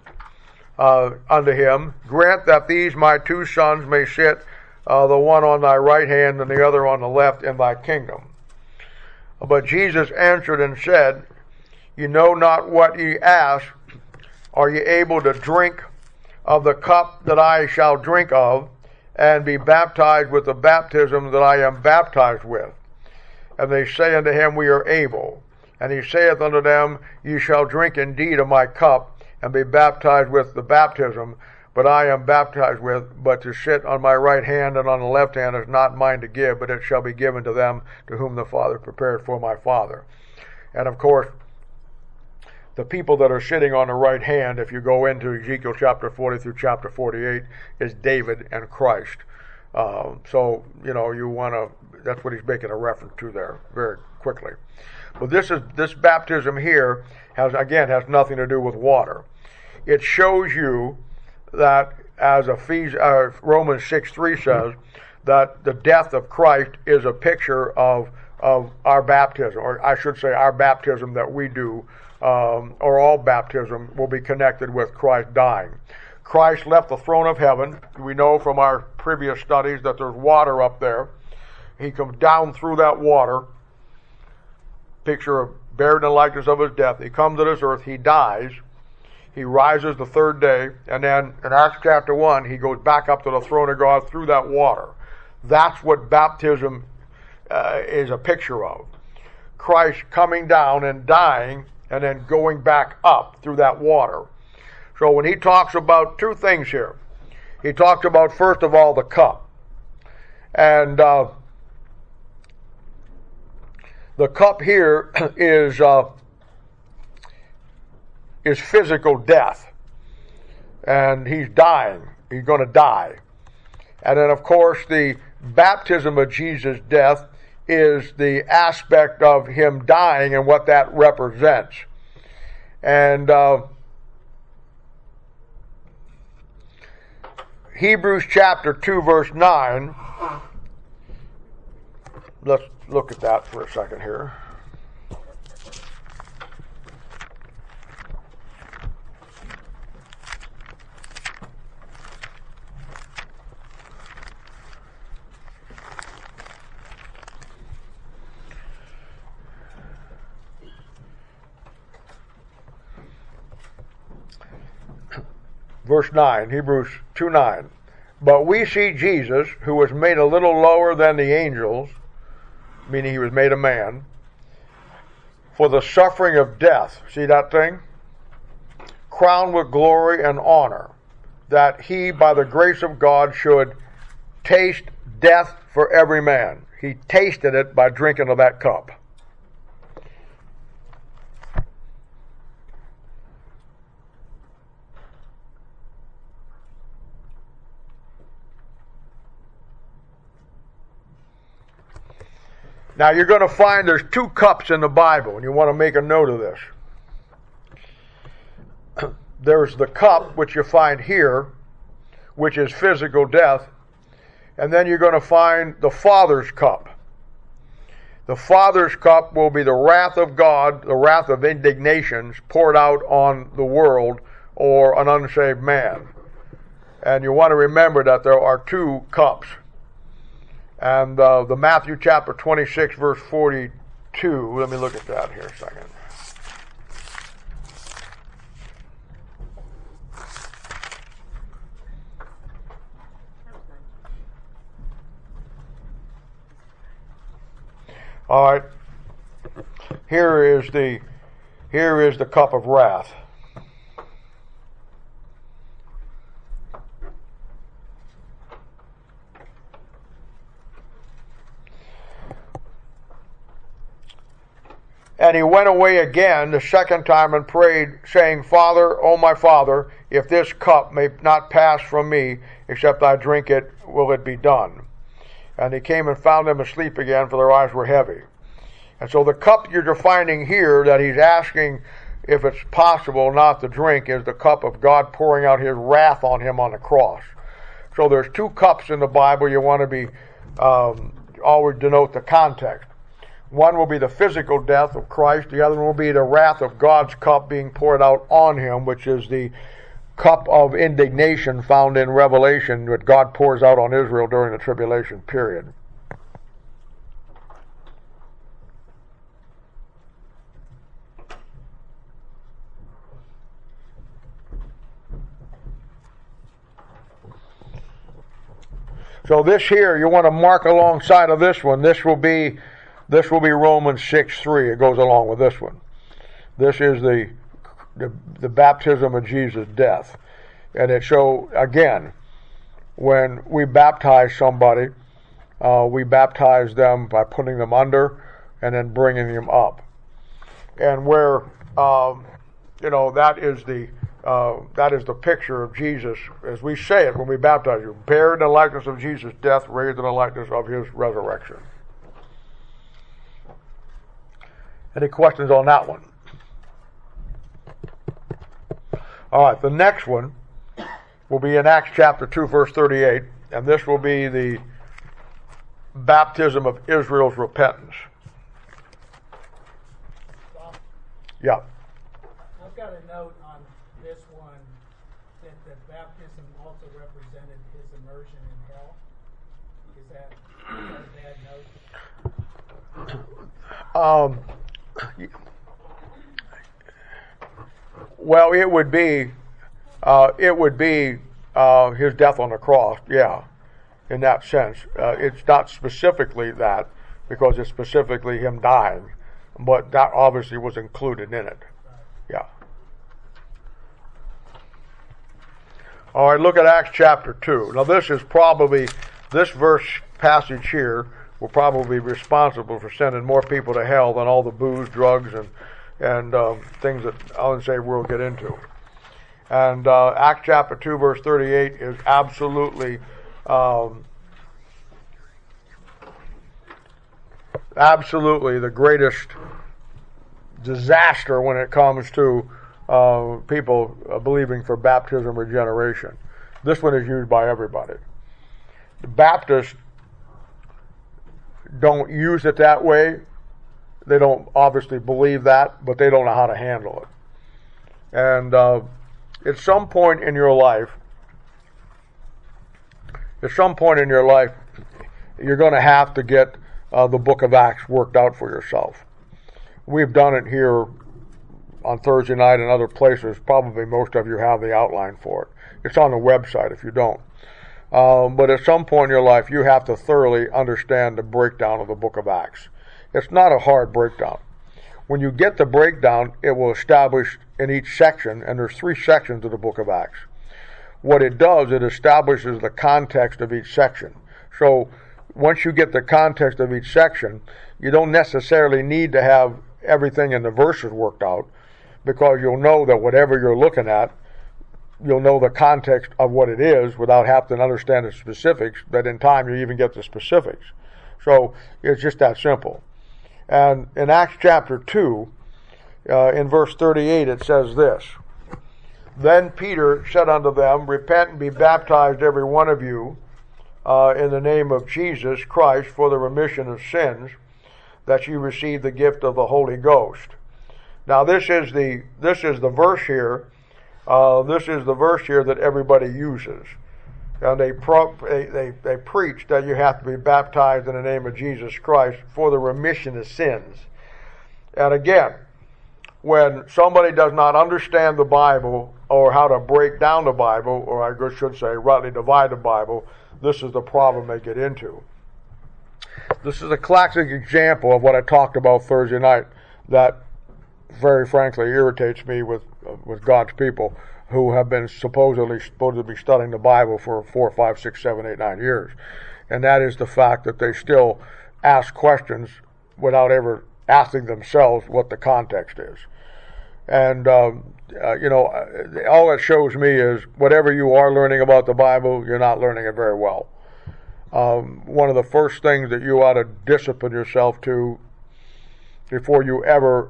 unto him, Grant that these my two sons may sit, the one on thy right hand and the other on the left, in thy kingdom. But Jesus answered and said, You know not what ye ask. Are ye able to drink of the cup that I shall drink of, and be baptized with the baptism that I am baptized with? And they say unto him, We are able. And he saith unto them, Ye shall drink indeed of my cup, and be baptized with the baptism, but I am baptized with, but to sit on my right hand and on the left hand is not mine to give, but it shall be given to them to whom the Father prepared for my Father. And of course, the people that are sitting on the right hand, if you go into Ezekiel chapter 40 through chapter 48, is David and Christ. So, you want to, that's what he's making a reference to there very quickly. But this baptism here has nothing to do with water. It shows you that, as Romans 6:3 says, that the death of Christ is a picture of our baptism, or I should say our baptism that we do, or all baptism will be connected with Christ dying. Christ left the throne of heaven. We know from our previous studies that there's water up there. He comes down through that water, picture of buried in the likeness of his death. He comes to this earth, he dies, he rises the third day, and then in Acts chapter 1, he goes back up to the throne of God through that water. That's what baptism is a picture of. Christ coming down and dying, and then going back up through that water. So when he talks about two things here, he talks about, first of all, the cup. And the cup here is physical death. And he's dying. He's going to die. And then, of course, the baptism of Jesus' death is the aspect of him dying and what that represents. And Hebrews chapter 2, verse 9. Let's look at that for a second here. Verse 9, Hebrews 2:9. But we see Jesus, who was made a little lower than the angels, meaning he was made a man, for the suffering of death. See that thing? Crowned with glory and honor, that he, by the grace of God, should taste death for every man. He tasted it by drinking of that cup. Now you're going to find there's two cups in the Bible, and you want to make a note of this. There's the cup, which you find here, which is physical death, and then you're going to find the Father's cup. The Father's cup will be the wrath of God, the wrath of indignations poured out on the world or an unsaved man. And you want to remember that there are two cups. And the Matthew chapter 26, verse 42, let me look at that here a second. All right. Here is the cup of wrath. And he went away again the second time and prayed, saying, Father, O my Father, if this cup may not pass from me, except I drink it, will it be done? And he came and found them asleep again, for their eyes were heavy. And so the cup you're defining here that he's asking if it's possible not to drink is the cup of God pouring out his wrath on him on the cross. So there's two cups in the Bible. You want to be always denote the context. One will be the physical death of Christ. The other will be the wrath of God's cup being poured out on him, which is the cup of indignation found in Revelation that God pours out on Israel during the tribulation period. So this here, you want to mark alongside of this one. This will be Romans 6:3. It goes along with this one. This is the baptism of Jesus' death. And it shows, again, when we baptize somebody, we baptize them by putting them under and then bringing them up. And where, that is the picture of Jesus, as we say it when we baptize you, buried in the likeness of Jesus' death, raised in the likeness of his resurrection. Any questions on that one? All right, the next one will be in Acts chapter 2, verse 38, and this will be the baptism of Israel's repentance. Yeah. I've got a note on this one that the baptism also represented his immersion in hell. Is that a bad note? Well, it would be his death on the cross, yeah, in that sense. It's not specifically that, because it's specifically him dying, but that obviously was included in it, yeah. All right, look at Acts chapter 2. Now this verse passage here will probably be responsible for sending more people to hell than all the booze, drugs, and things that unsaved world get into. And Acts chapter 2, verse 38 is absolutely the greatest disaster when it comes to people believing for baptism regeneration. This one is used by everybody. The Baptists don't use it that way. They don't obviously believe that, but they don't know how to handle it. And at some point in your life, you're going to have to get the book of Acts worked out for yourself. We've done it here on Thursday night and other places. Probably most of you have the outline for it. It's on the website if you don't. But at some point in your life, you have to thoroughly understand the breakdown of the book of Acts. It's not a hard breakdown. When you get the breakdown, it will establish in each section, and there's 3 sections of the book of Acts. What it does, it establishes the context of each section. So once you get the context of each section, you don't necessarily need to have everything in the verses worked out, because you'll know that whatever you're looking at, you'll know the context of what it is without having to understand the specifics, that in time you even get the specifics. So it's just that simple. And in Acts chapter 2, in verse 38, it says this: Then Peter said unto them, Repent and be baptized every one of you in the name of Jesus Christ for the remission of sins, that you receive the gift of the Holy Ghost. Now this is the verse here. This is the verse here that everybody uses, and they preach that you have to be baptized in the name of Jesus Christ for the remission of sins. And again, when somebody does not understand the Bible or how to break down the Bible, or I should say rightly divide the Bible, this is the problem they get into. This is a classic example of what I talked about Thursday night that very frankly irritates me with God's people who have been supposed to be studying the Bible for 4, 5, 6, 7, 8, 9 years. And that is the fact that they still ask questions without ever asking themselves what the context is. And, all it shows me is whatever you are learning about the Bible, you're not learning it very well. One of the first things that you ought to discipline yourself to before you ever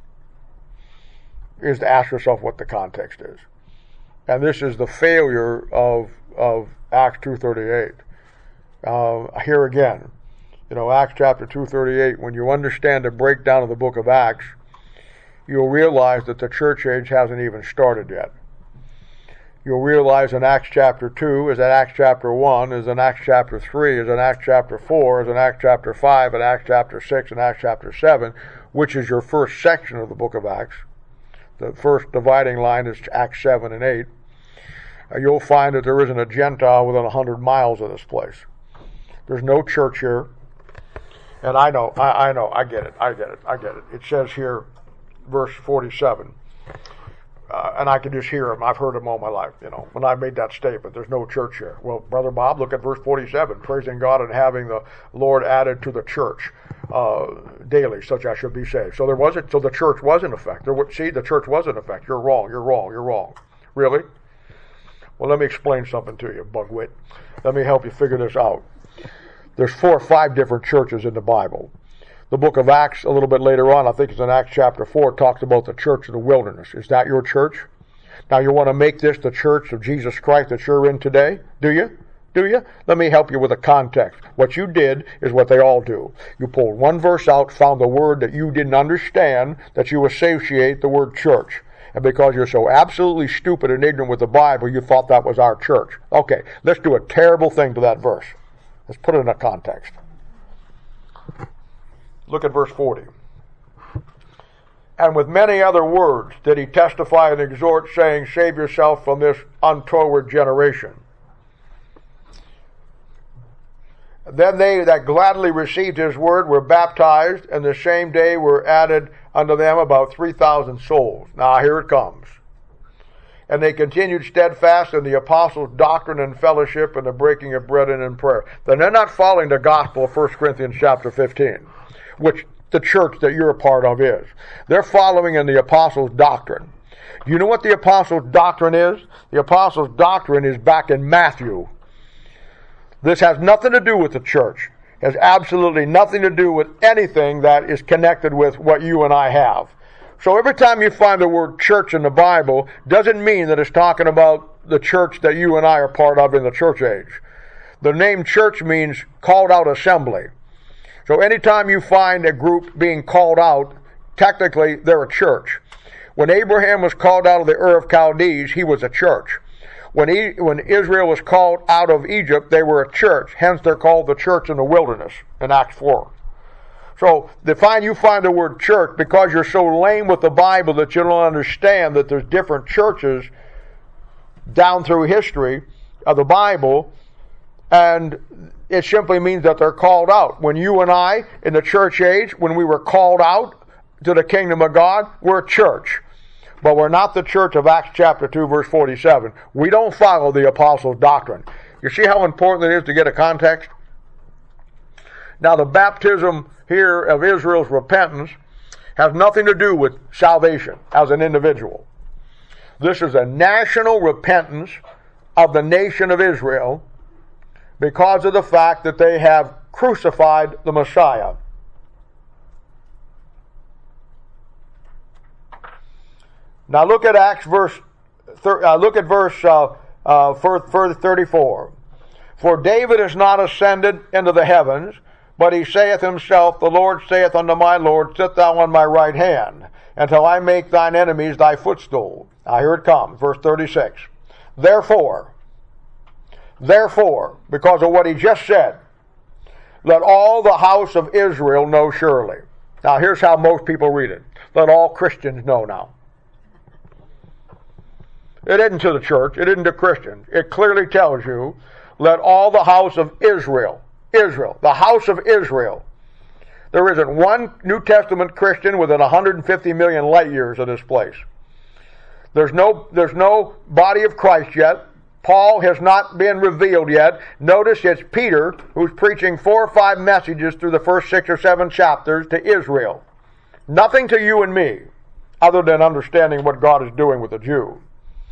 is to ask yourself what the context is. And this is the failure of Acts 2:38. Here again, Acts chapter 2:38, when you understand the breakdown of the book of Acts, you'll realize that the church age hasn't even started yet. You'll realize in Acts chapter 2, is in Acts chapter 1, is in Acts chapter 3, is in Acts chapter 4, is in Acts chapter 5, and Acts chapter 6, and Acts chapter 7, which is your first section of the book of Acts. The first dividing line is Acts 7 and 8. You'll find that there isn't a Gentile within 100 miles of this place. There's no church here. And I know, I get it. It says here, verse 47, and I can just hear them. I've heard them all my life, when I made that statement, there's no church here. Well, Brother Bob, look at verse 47, praising God and having the Lord added to the church daily, such as should be saved. So the church was in effect. The church was in effect. You're wrong. Really? Well, let me explain something to you, bugwit. Let me help you figure this out. There's 4 or 5 different churches in the Bible. The book of Acts, a little bit later on, I think it's in Acts chapter 4, talks about the church of the wilderness. Is that your church? Now you want to make this the church of Jesus Christ that you're in today? Do you? Let me help you with a context. What you did is what they all do. You pulled one verse out, found the word that you didn't understand, that you associate the word church. And because you're so absolutely stupid and ignorant with the Bible, you thought that was our church. Okay, let's do a terrible thing to that verse. Let's put it in a context. Look at verse 40. And with many other words did he testify and exhort, saying, Save yourself from this untoward generation. Then they that gladly received his word were baptized, and the same day were added unto them about 3,000 souls. Now here it comes. And they continued steadfast in the apostles' doctrine and fellowship, and the breaking of bread and in prayer. Then they're not following the gospel of 1 Corinthians chapter 15, which the church that you're a part of is. They're following in the apostles' doctrine. Do you know what the apostles' doctrine is? The apostles' doctrine is back in Matthew. This has nothing to do with the church. It has absolutely nothing to do with anything that is connected with what you and I have. So every time you find the word church in the Bible, doesn't mean that it's talking about the church that you and I are part of in the church age. The name church means called out assembly. So anytime you find a group being called out, technically they're a church. When Abraham was called out of the Ur of Chaldees, he was a church. When Israel was called out of Egypt, they were a church. Hence they're called the church in the wilderness in Acts 4. So you find the word church because you're so lame with the Bible that you don't understand that there's different churches down through history of the Bible And it simply means that they're called out. When you and I, in the church age, when we were called out to the kingdom of God, we're church. But we're not the church of Acts chapter 2, verse 47. We don't follow the apostles' doctrine. You see how important it is to get a context? Now, the baptism here of Israel's repentance has nothing to do with salvation as an individual. This is a national repentance of the nation of Israel because of the fact that they have crucified the Messiah. Now look at verse 34. For David is not ascended into the heavens, but he saith himself, the Lord saith unto my Lord, sit thou on my right hand, until I make thine enemies thy footstool. Now here it comes, verse 36. Therefore, because of what he just said, let all the house of Israel know surely. Now here's how most people read it. Let all Christians know now. It isn't to the church. It isn't to Christians. It clearly tells you, let all the house of Israel, the house of Israel. There isn't one New Testament Christian within 150 million light years of this place. There's no body of Christ yet. Paul has not been revealed yet. Notice it's Peter who's preaching 4 or 5 messages through the first 6 or 7 chapters to Israel. Nothing to you and me, other than understanding what God is doing with the Jew.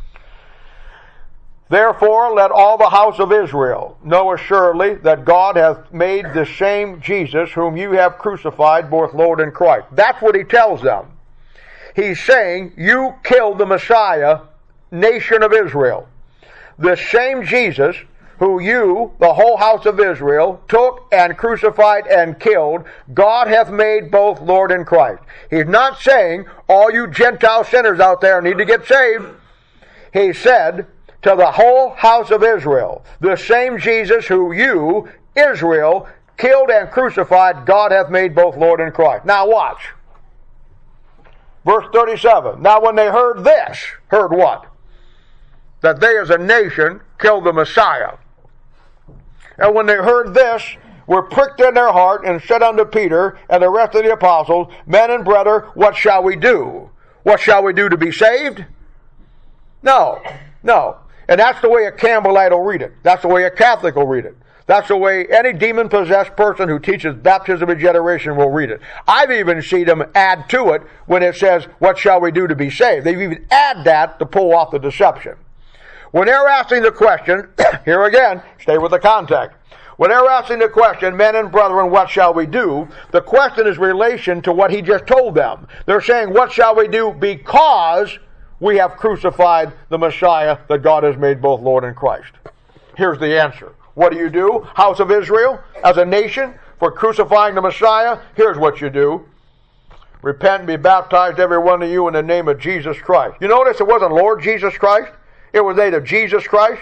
Therefore, let all the house of Israel know assuredly that God hath made the same Jesus whom you have crucified, both Lord and Christ. That's what he tells them. He's saying, you killed the Messiah, nation of Israel. The same Jesus who you, the whole house of Israel, took and crucified and killed, God hath made both Lord and Christ. He's not saying all you Gentile sinners out there need to get saved. He said, to the whole house of Israel, the same Jesus who you, Israel, killed and crucified, God hath made both Lord and Christ. Now watch. Verse 37. Now when they heard this, heard what? That they as a nation killed the Messiah. And when they heard this, were pricked in their heart and said unto Peter and the rest of the apostles, men and brethren, what shall we do? What shall we do to be saved? No. And that's the way a Campbellite will read it. That's the way a Catholic will read it. That's the way any demon-possessed person who teaches baptism and regeneration will read it. I've even seen them add to it when it says, what shall we do to be saved? They've even add that to pull off the deception. When they're asking the question, here again, stay with the context. When they're asking the question, men and brethren, what shall we do? The question is in relation to what he just told them. They're saying, what shall we do because we have crucified the Messiah that God has made both Lord and Christ? Here's the answer. What do you do, house of Israel, as a nation, for crucifying the Messiah? Here's what you do. Repent and be baptized, every one of you, in the name of Jesus Christ. You notice it wasn't Lord Jesus Christ. It was named Jesus Christ.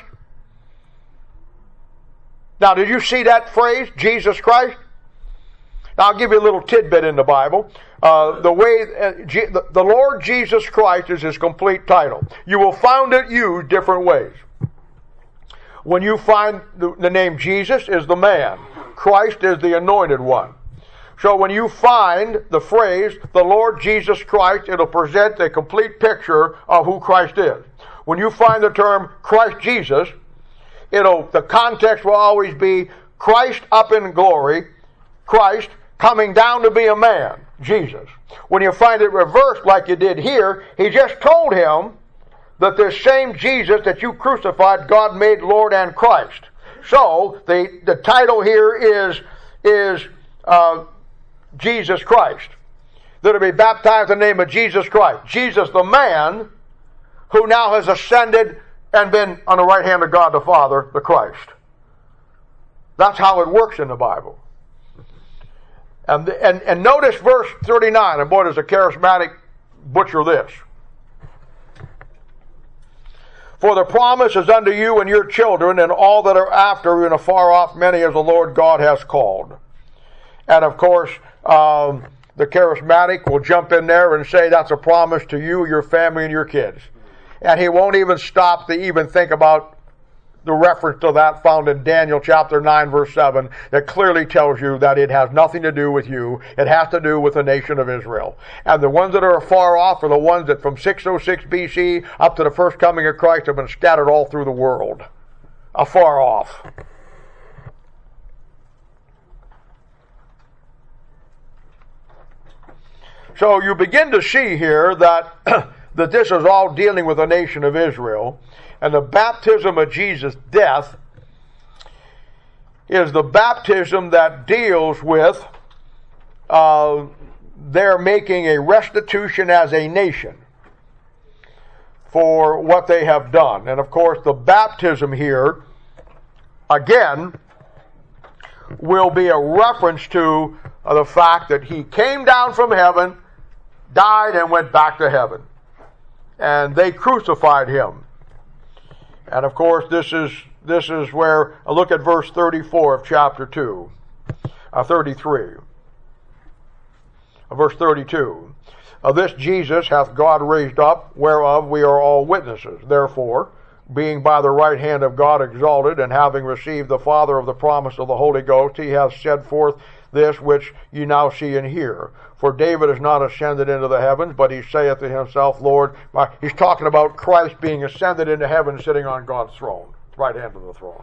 Now, did you see that phrase, Jesus Christ? Now, I'll give you a little tidbit in the Bible. The Lord Jesus Christ is his complete title. You will find it used different ways. When you find the name Jesus is the man, Christ is the anointed one. So when you find the phrase, the Lord Jesus Christ, it'll present a complete picture of who Christ is. When you find the term Christ Jesus, the context will always be Christ up in glory, Christ coming down to be a man, Jesus. When you find it reversed like you did here, he just told him that this same Jesus that you crucified, God made Lord and Christ. So the title here is Jesus Christ. They're to be baptized in the name of Jesus Christ. Jesus the man who now has ascended and been on the right hand of God the Father, the Christ. That's how it works in the Bible. And notice verse 39, and boy, does a charismatic butcher this. For the promise is unto you and your children, and all that are after you, and afar off many as the Lord God has called. And of course, the charismatic will jump in there and say that's a promise to you, your family, and your kids. And he won't even stop to even think about the reference to that found in Daniel chapter 9 verse 7 that clearly tells you that it has nothing to do with you. It has to do with the nation of Israel. And the ones that are far off are the ones that from 606 BC up to the first coming of Christ have been scattered all through the world. Afar off. So you begin to see here that that this is all dealing with the nation of Israel. And the baptism of Jesus' death is the baptism that deals with their making a restitution as a nation for what they have done. And of course, the baptism here, again, will be a reference to the fact that he came down from heaven, died, and went back to heaven. And they crucified him. And of course, this is where, look at verse 34 of chapter 2, 33. Verse 32. This Jesus hath God raised up, whereof we are all witnesses. Therefore, being by the right hand of God exalted, and having received the Father of the promise of the Holy Ghost, he hath shed forth this which ye now see and hear. For David is not ascended into the heavens, but he saith to himself, Lord, he's talking about Christ being ascended into heaven, sitting on God's throne, right hand of the throne.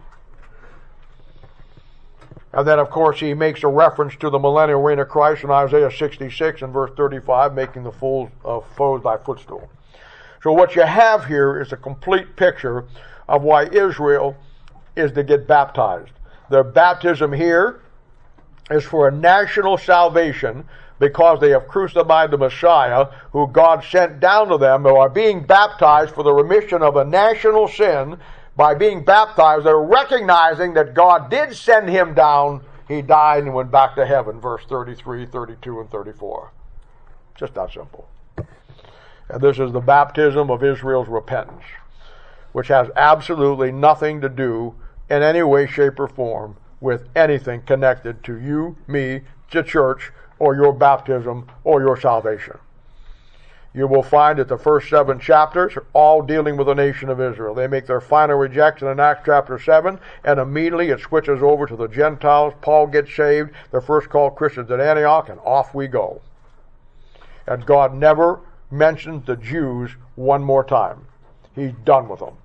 And then, of course, he makes a reference to the millennial reign of Christ in Isaiah 66 and verse 35, making the foes thy footstool. So what you have here is a complete picture of why Israel is to get baptized. Their baptism here is for a national salvation because they have crucified the Messiah who God sent down to them, who are being baptized for the remission of a national sin. By being baptized, they're recognizing that God did send him down. He died and went back to heaven, verse 33, 32, and 34. Just that simple. And this is the baptism of Israel's repentance, which has absolutely nothing to do in any way, shape, or form with anything connected to you, me, the church, or your baptism, or your salvation. You will find that the first 7 chapters are all dealing with the nation of Israel. They make their final rejection in Acts chapter 7, and immediately it switches over to the Gentiles. Paul gets saved. They're first called Christians at Antioch, and off we go. And God never mentions the Jews one more time. He's done with them.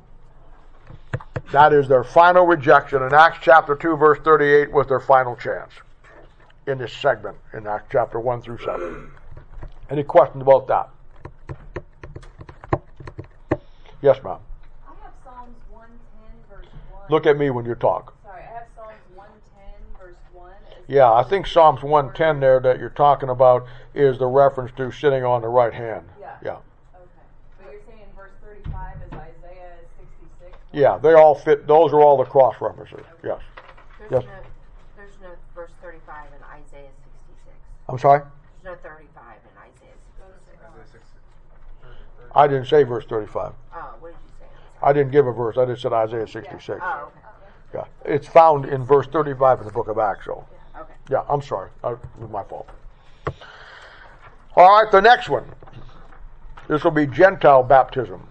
That is their final rejection. In Acts chapter 2, verse 38 was their final chance in this segment in Acts chapter 1 through 7. Any questions about that? Yes, ma'am. I have Psalms 110, verse 1. Look at me when you talk. Sorry, I have Psalms 110, verse 1. Yeah, I think Psalms 110 there that you're talking about is the reference to sitting on the right hand. Yeah. Yeah. Okay. But you're saying verse 35 is Isaiah 66? Yeah, they all fit. Those are all the cross references. Yes. There's Yes. there's no verse 35 in Isaiah 66. I'm sorry? There's no 35 in Isaiah 66. Isaiah 6. I didn't say verse 35. Oh, what did you say? I didn't give a verse. I just said Isaiah 66. Oh, okay. Yeah. It's found in verse 35 in the book of Acts. So. Okay. Yeah, I'm sorry. It was my fault. All right, the next one. This will be Gentile baptism.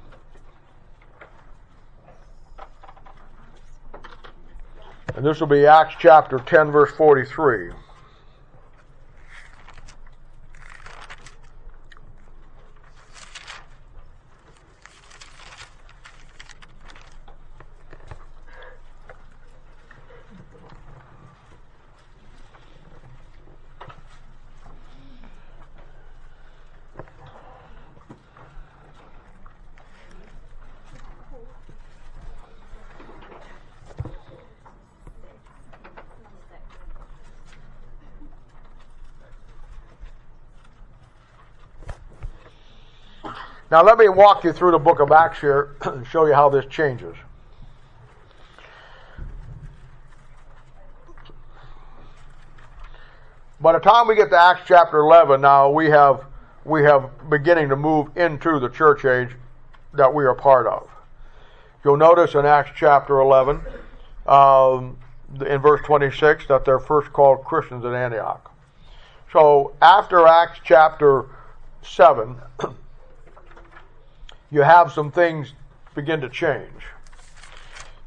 And this will be Acts chapter 10, verse 43. Now let me walk you through the book of Acts here and show you how this changes. By the time we get to Acts chapter 11, now we have beginning to move into the church age that we are part of. You'll notice in Acts chapter 11, in verse 26, that they're first called Christians at Antioch. So after Acts chapter 7, you have some things begin to change.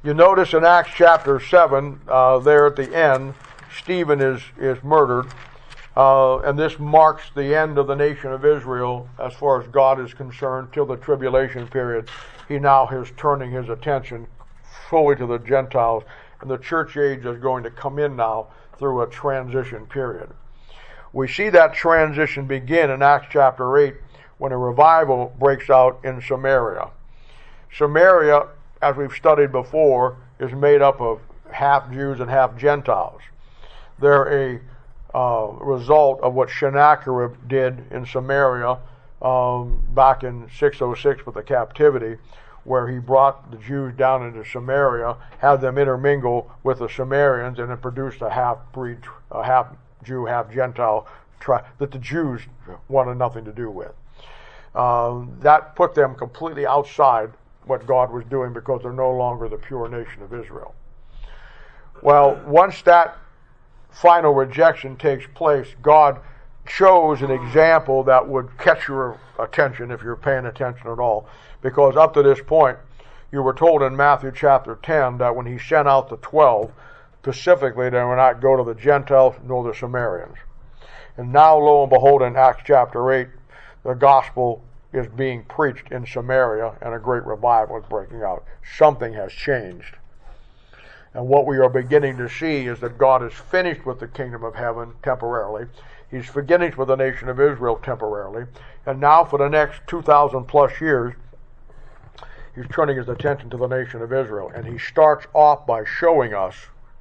You notice in Acts chapter 7, there at the end, Stephen is murdered. And this marks the end of the nation of Israel as far as God is concerned till the tribulation period. He now is turning his attention fully to the Gentiles, and the church age is going to come in now through a transition period. We see that transition begin in Acts chapter 8 when a revival breaks out in Samaria. Samaria, as we've studied before, is made up of half Jews and half Gentiles. They're a result of what Sennacherib did in Samaria back in 606 with the captivity, where he brought the Jews down into Samaria, had them intermingle with the Samaritans, and it produced a half-breed, half-Jew, half-Gentile tribe that the Jews wanted nothing to do with. That put them completely outside what God was doing because they're no longer the pure nation of Israel. Well, once that final rejection takes place, God chose an example that would catch your attention if you're paying attention at all. Because up to this point, you were told in Matthew chapter 10 that when he sent out the 12, specifically they would not go to the Gentiles nor the Samaritans. And now, lo and behold, in Acts chapter 8, the gospel is being preached in Samaria and a great revival is breaking out. Something has changed. And what we are beginning to see is that God is finished with the kingdom of heaven temporarily. He's finished with the nation of Israel temporarily. And now for the next 2,000 plus years, he's turning his attention to the nation of Israel. And he starts off by showing us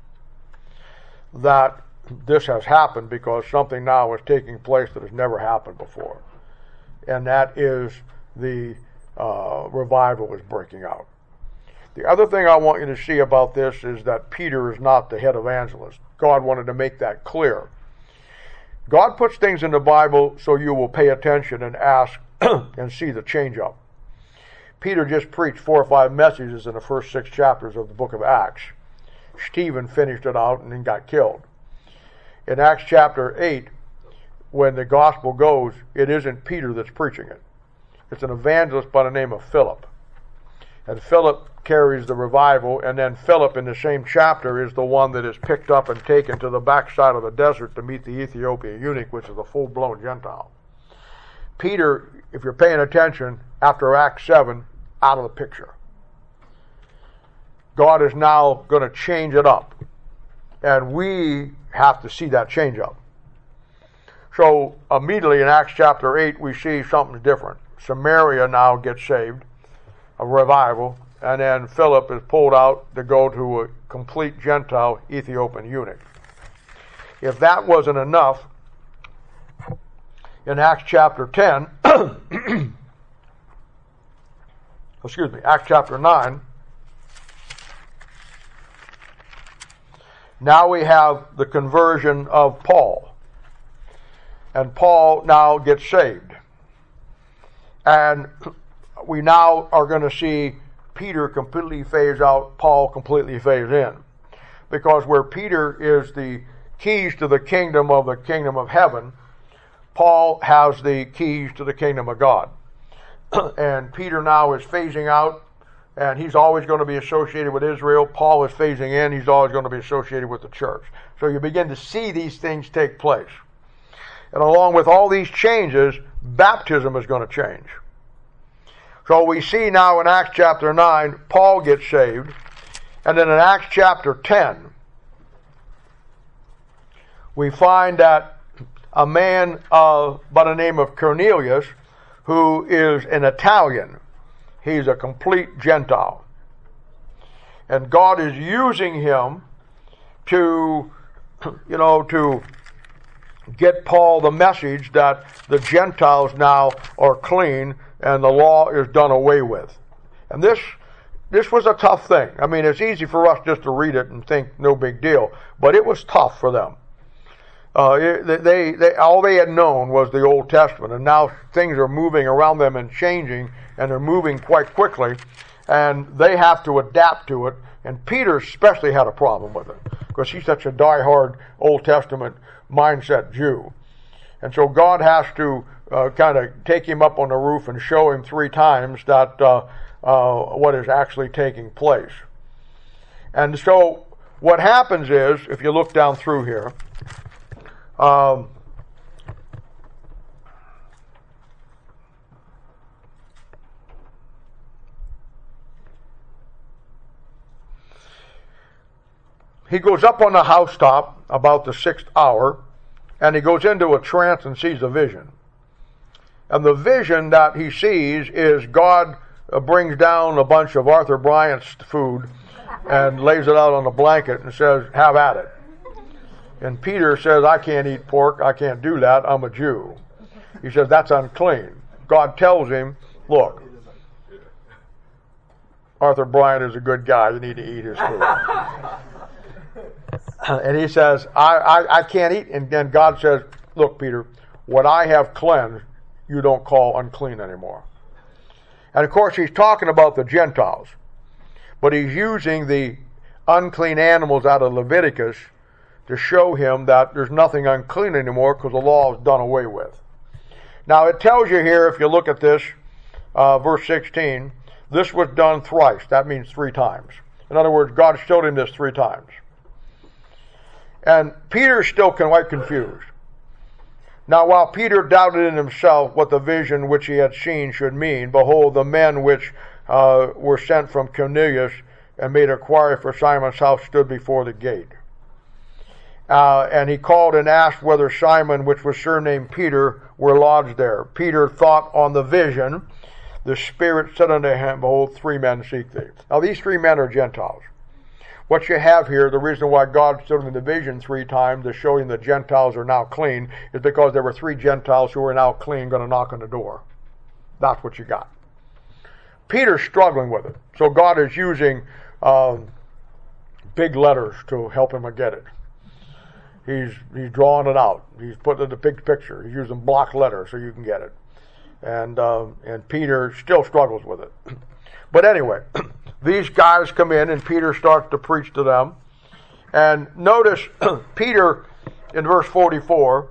that this has happened because something now is taking place that has never happened before. And that is the revival is breaking out. The other thing I want you to see about this is that Peter is not the head evangelist. God wanted to make that clear. God puts things in the Bible so you will pay attention and ask and see the change up. Peter just preached 4 or 5 messages in the first 6 chapters of the book of Acts. Stephen finished it out and then got killed. In Acts chapter 8, when the gospel goes, it isn't Peter that's preaching it. It's an evangelist by the name of Philip. And Philip carries the revival, and then Philip in the same chapter is the one that is picked up and taken to the backside of the desert to meet the Ethiopian eunuch, which is a full-blown Gentile. Peter, if you're paying attention, after Acts 7, out of the picture. God is now going to change it up. And we have to see that change up. So immediately in Acts chapter 8, we see something different. Samaria now gets saved, a revival, and then Philip is pulled out to go to a complete Gentile Ethiopian eunuch. If that wasn't enough, in Acts chapter 10, Acts chapter 9, now we have the conversion of Paul. And Paul now gets saved. And we now are going to see Peter completely phase out, Paul completely phase in. Because where Peter is the keys to the kingdom of heaven, Paul has the keys to the kingdom of God. And Peter now is phasing out, and he's always going to be associated with Israel. Paul is phasing in, he's always going to be associated with the church. So you begin to see these things take place. And along with all these changes, baptism is going to change. So we see now in Acts chapter 9, Paul gets saved. And then in Acts chapter 10, we find that a man by the name of Cornelius, who is an Italian, he's a complete Gentile. And God is using him to get Paul the message that the Gentiles now are clean and the law is done away with. And this was a tough thing. I mean, it's easy for us just to read it and think no big deal, but it was tough for them. They all they had known was the Old Testament, and now things are moving around them and changing, and they're moving quite quickly, and they have to adapt to it. And Peter especially had a problem with it because he's such a die-hard Old Testament mindset Jew. And so God has to kind of take him up on the roof and show him 3 times that what is actually taking place. And so what happens is, if you look down through here, he goes up on the housetop about the 6th hour, and he goes into a trance and sees a vision. And the vision that he sees is God brings down a bunch of Arthur Bryant's food and lays it out on a blanket and says, have at it. And Peter says, I can't eat pork. I can't do that. I'm a Jew. He says, that's unclean. God tells him, look, Arthur Bryant is a good guy. You need to eat his food. And he says, I can't eat. And then God says, look, Peter, what I have cleansed, you don't call unclean anymore. And of course, he's talking about the Gentiles. But he's using the unclean animals out of Leviticus to show him that there's nothing unclean anymore because the law is done away with. Now, it tells you here, if you look at this, verse 16, this was done thrice. That means 3 times. In other words, God showed him this 3 times. And Peter's still quite confused. Now, while Peter doubted in himself what the vision which he had seen should mean, behold, the men which were sent from Cornelius and made inquiry for Simon's house stood before the gate. And he called and asked whether Simon, which was surnamed Peter, were lodged there. Peter thought on the vision. The Spirit said unto him, behold, 3 men seek thee. Now, these 3 men are Gentiles. What you have here, the reason why God showed him the vision 3 times to show him the Gentiles are now clean, is because there were 3 Gentiles who are now clean going to knock on the door. That's what you got. Peter's struggling with it. So God is using big letters to help him get it. He's drawing it out. He's putting it in the big picture. He's using block letters so you can get it. And Peter still struggles with it. But anyway, these guys come in and Peter starts to preach to them. And notice Peter in verse 44,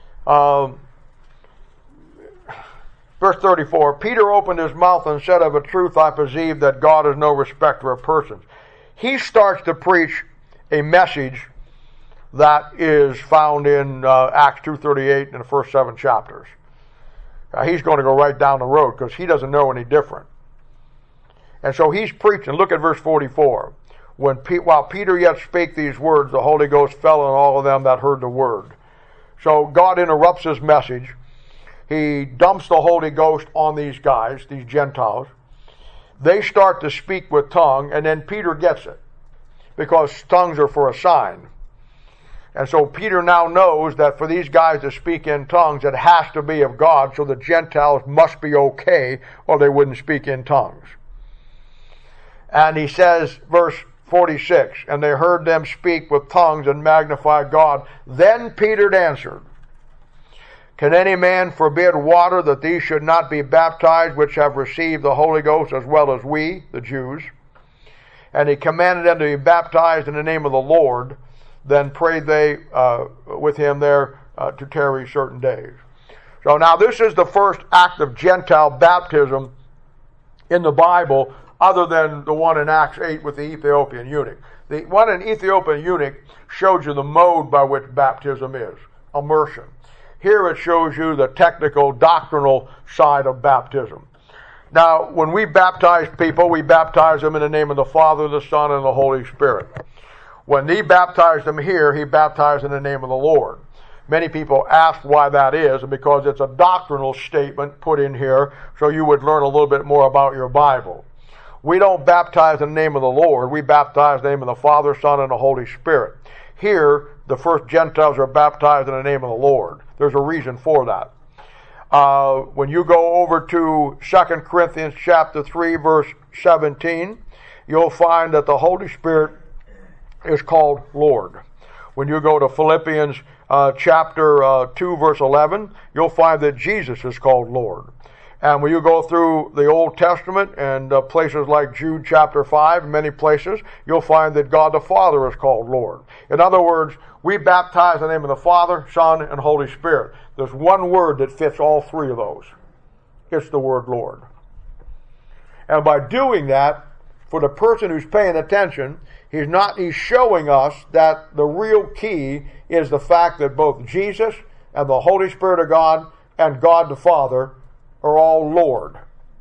verse 34, Peter opened his mouth and said, of a truth I perceive that God is no respecter of persons. He starts to preach a message that is found in Acts 2:38 in the first 7 chapters. He's going to go right down the road because he doesn't know any different. And so he's preaching. Look at verse 44. While Peter yet spake these words, the Holy Ghost fell on all of them that heard the word. So God interrupts his message. He dumps the Holy Ghost on these guys, these Gentiles. They start to speak with tongue, and then Peter gets it because tongues are for a sign. And so Peter now knows that for these guys to speak in tongues, it has to be of God, so the Gentiles must be okay, or they wouldn't speak in tongues. And he says, verse 46, and they heard them speak with tongues and magnify God. Then Peter answered, can any man forbid water that these should not be baptized, which have received the Holy Ghost as well as we, the Jews? And he commanded them to be baptized in the name of the Lord. Then prayed they with him there to tarry certain days. So now this is the first act of Gentile baptism in the Bible, other than the one in Acts 8 with the Ethiopian eunuch. The one in Ethiopian eunuch shows you the mode by which baptism is, immersion. Here it shows you the technical, doctrinal side of baptism. Now, when we baptize people, we baptize them in the name of the Father, the Son, and the Holy Spirit. When he baptized them here, he baptized in the name of the Lord. Many people ask why that is, and because it's a doctrinal statement put in here so you would learn a little bit more about your Bible. We don't baptize in the name of the Lord. We baptize in the name of the Father, Son, and the Holy Spirit. Here, the first Gentiles are baptized in the name of the Lord. There's a reason for that. When you go over to 2 Corinthians chapter 3, verse 17, you'll find that the Holy Spirit is called Lord. When you go to Philippians chapter 2, verse 11, you'll find that Jesus is called Lord. And when you go through the Old Testament and places like Jude chapter 5, many places, you'll find that God the Father is called Lord. In other words, we baptize in the name of the Father, Son, and Holy Spirit. There's one word that fits all 3 of those. It's the word Lord. And by doing that, for the person who's paying attention, he's showing us that the real key is the fact that both Jesus and the Holy Spirit of God and God the Father are all Lord.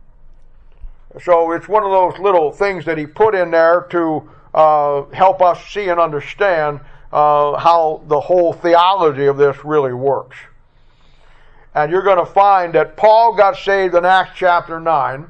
So it's one of those little things that he put in there to help us see and understand how the whole theology of this really works. And you're going to find that Paul got saved in Acts chapter 9.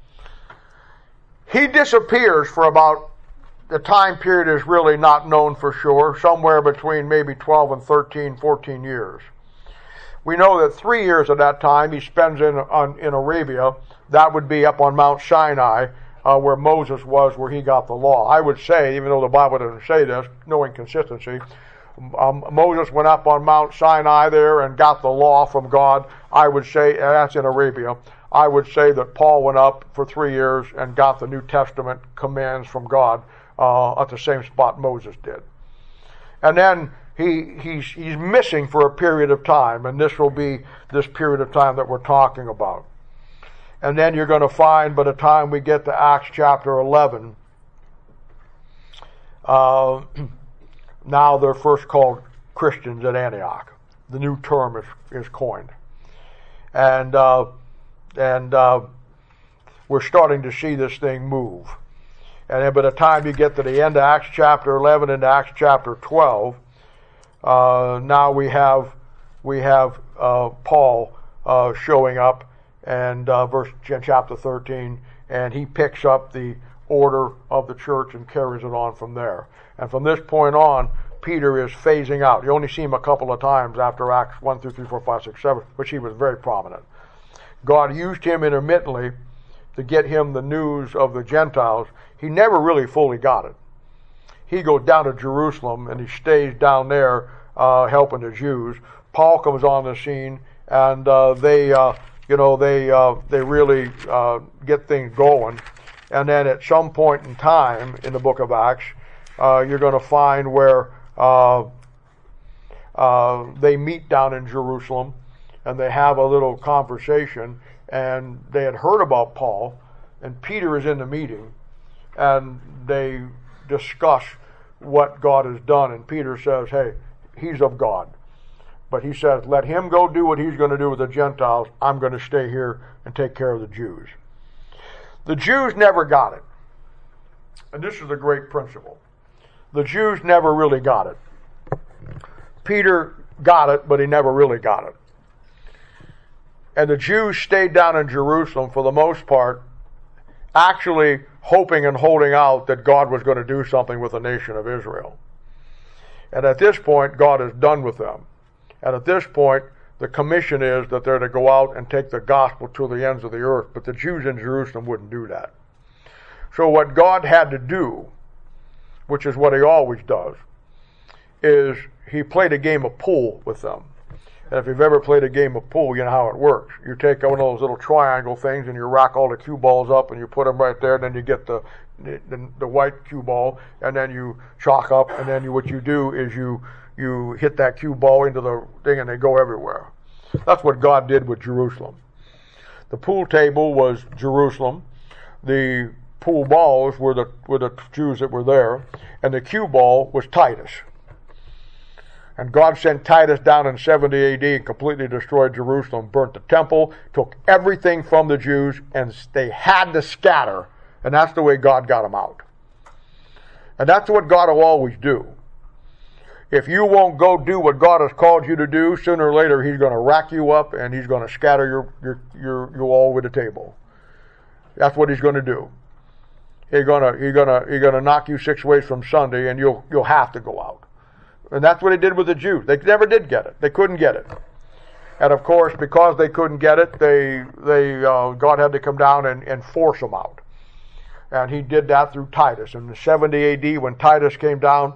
He disappears for about, the time period is really not known for sure, somewhere between maybe 12 and 13, 14 years. We know that 3 years of that time he spends in Arabia. That would be up on Mount Sinai, where Moses was, where he got the law. I would say, even though the Bible doesn't say this, no inconsistency, Moses went up on Mount Sinai there and got the law from God. I would say, and that's in Arabia, I would say that Paul went up for 3 years and got the New Testament commands from God at the same spot Moses did. And then he's missing for a period of time, and this will be this period of time that we're talking about. And then you're going to find by the time we get to Acts chapter 11, now they're first called Christians at Antioch. The new term is coined. And we're starting to see this thing move. And then by the time you get to the end of Acts chapter 11 and Acts chapter 12, now we have Paul showing up, and chapter 13, and he picks up the order of the church and carries it on from there. And from this point on, Peter is phasing out. You only see him a couple of times after Acts 1 through 3, 4, 5, 6, 7, which he was very prominent. God used him intermittently to get him the news of the Gentiles. He never really fully got it. He goes down to Jerusalem and he stays down there helping the Jews. Paul comes on the scene, and they really get things going. And then at some point in time in the book of Acts, you're going to find where they meet down in Jerusalem, and they have a little conversation, and they had heard about Paul, and Peter is in the meeting, and they discuss what God has done, and Peter says, hey, he's of God. But he says, let him go do what he's going to do with the Gentiles. I'm going to stay here and take care of the Jews. The Jews never got it. And this is a great principle. The Jews never really got it. Peter got it, but he never really got it. And the Jews stayed down in Jerusalem for the most part, actually hoping and holding out that God was going to do something with the nation of Israel. And at this point, God is done with them. And at this point, the commission is that they're to go out and take the gospel to the ends of the earth. But the Jews in Jerusalem wouldn't do that. So what God had to do, which is what he always does, is he played a game of pool with them. And if you've ever played a game of pool, you know how it works. You take one of those little triangle things and you rack all the cue balls up and you put them right there, and then you get the white cue ball, and then you chalk up, and then what you do is you hit that cue ball into the thing and they go everywhere. That's what God did with Jerusalem. The pool table was Jerusalem. The pool balls were the Jews that were there, and the cue ball was Titus. And God sent Titus down in 70 AD and completely destroyed Jerusalem, burnt the temple, took everything from the Jews, and they had to scatter. And that's the way God got them out. And that's what God will always do. If you won't go do what God has called you to do, sooner or later he's going to rack you up and he's going to scatter you all over the table. That's what he's going to do. He's going to knock you 6 ways from Sunday, and you'll have to go out. And that's what he did with the Jews. They never did get it. They couldn't get it. And of course, because they couldn't get it, God had to come down and force them out. And he did that through Titus. In the 70 AD, when Titus came down,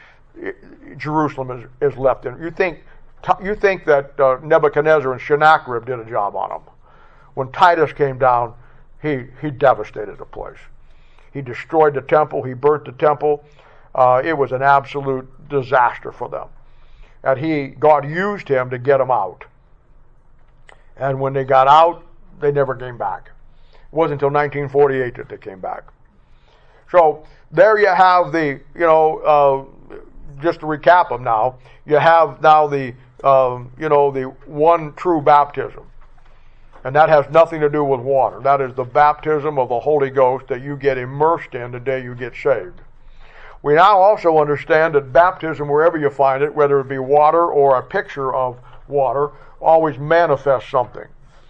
Jerusalem is left in. You think that Nebuchadnezzar and Sennacherib did a job on them. When Titus came down, he devastated the place. He destroyed the temple. He burnt the temple. It was an absolute disaster for them. And God used him to get them out. And when they got out, they never came back. It wasn't until 1948 that they came back. So there you have the, just to recap them now, you have now the, the one true baptism. And that has nothing to do with water. That is the baptism of the Holy Ghost that you get immersed in the day you get saved. We now also understand that baptism, wherever you find it, whether it be water or a picture of water, always manifests something.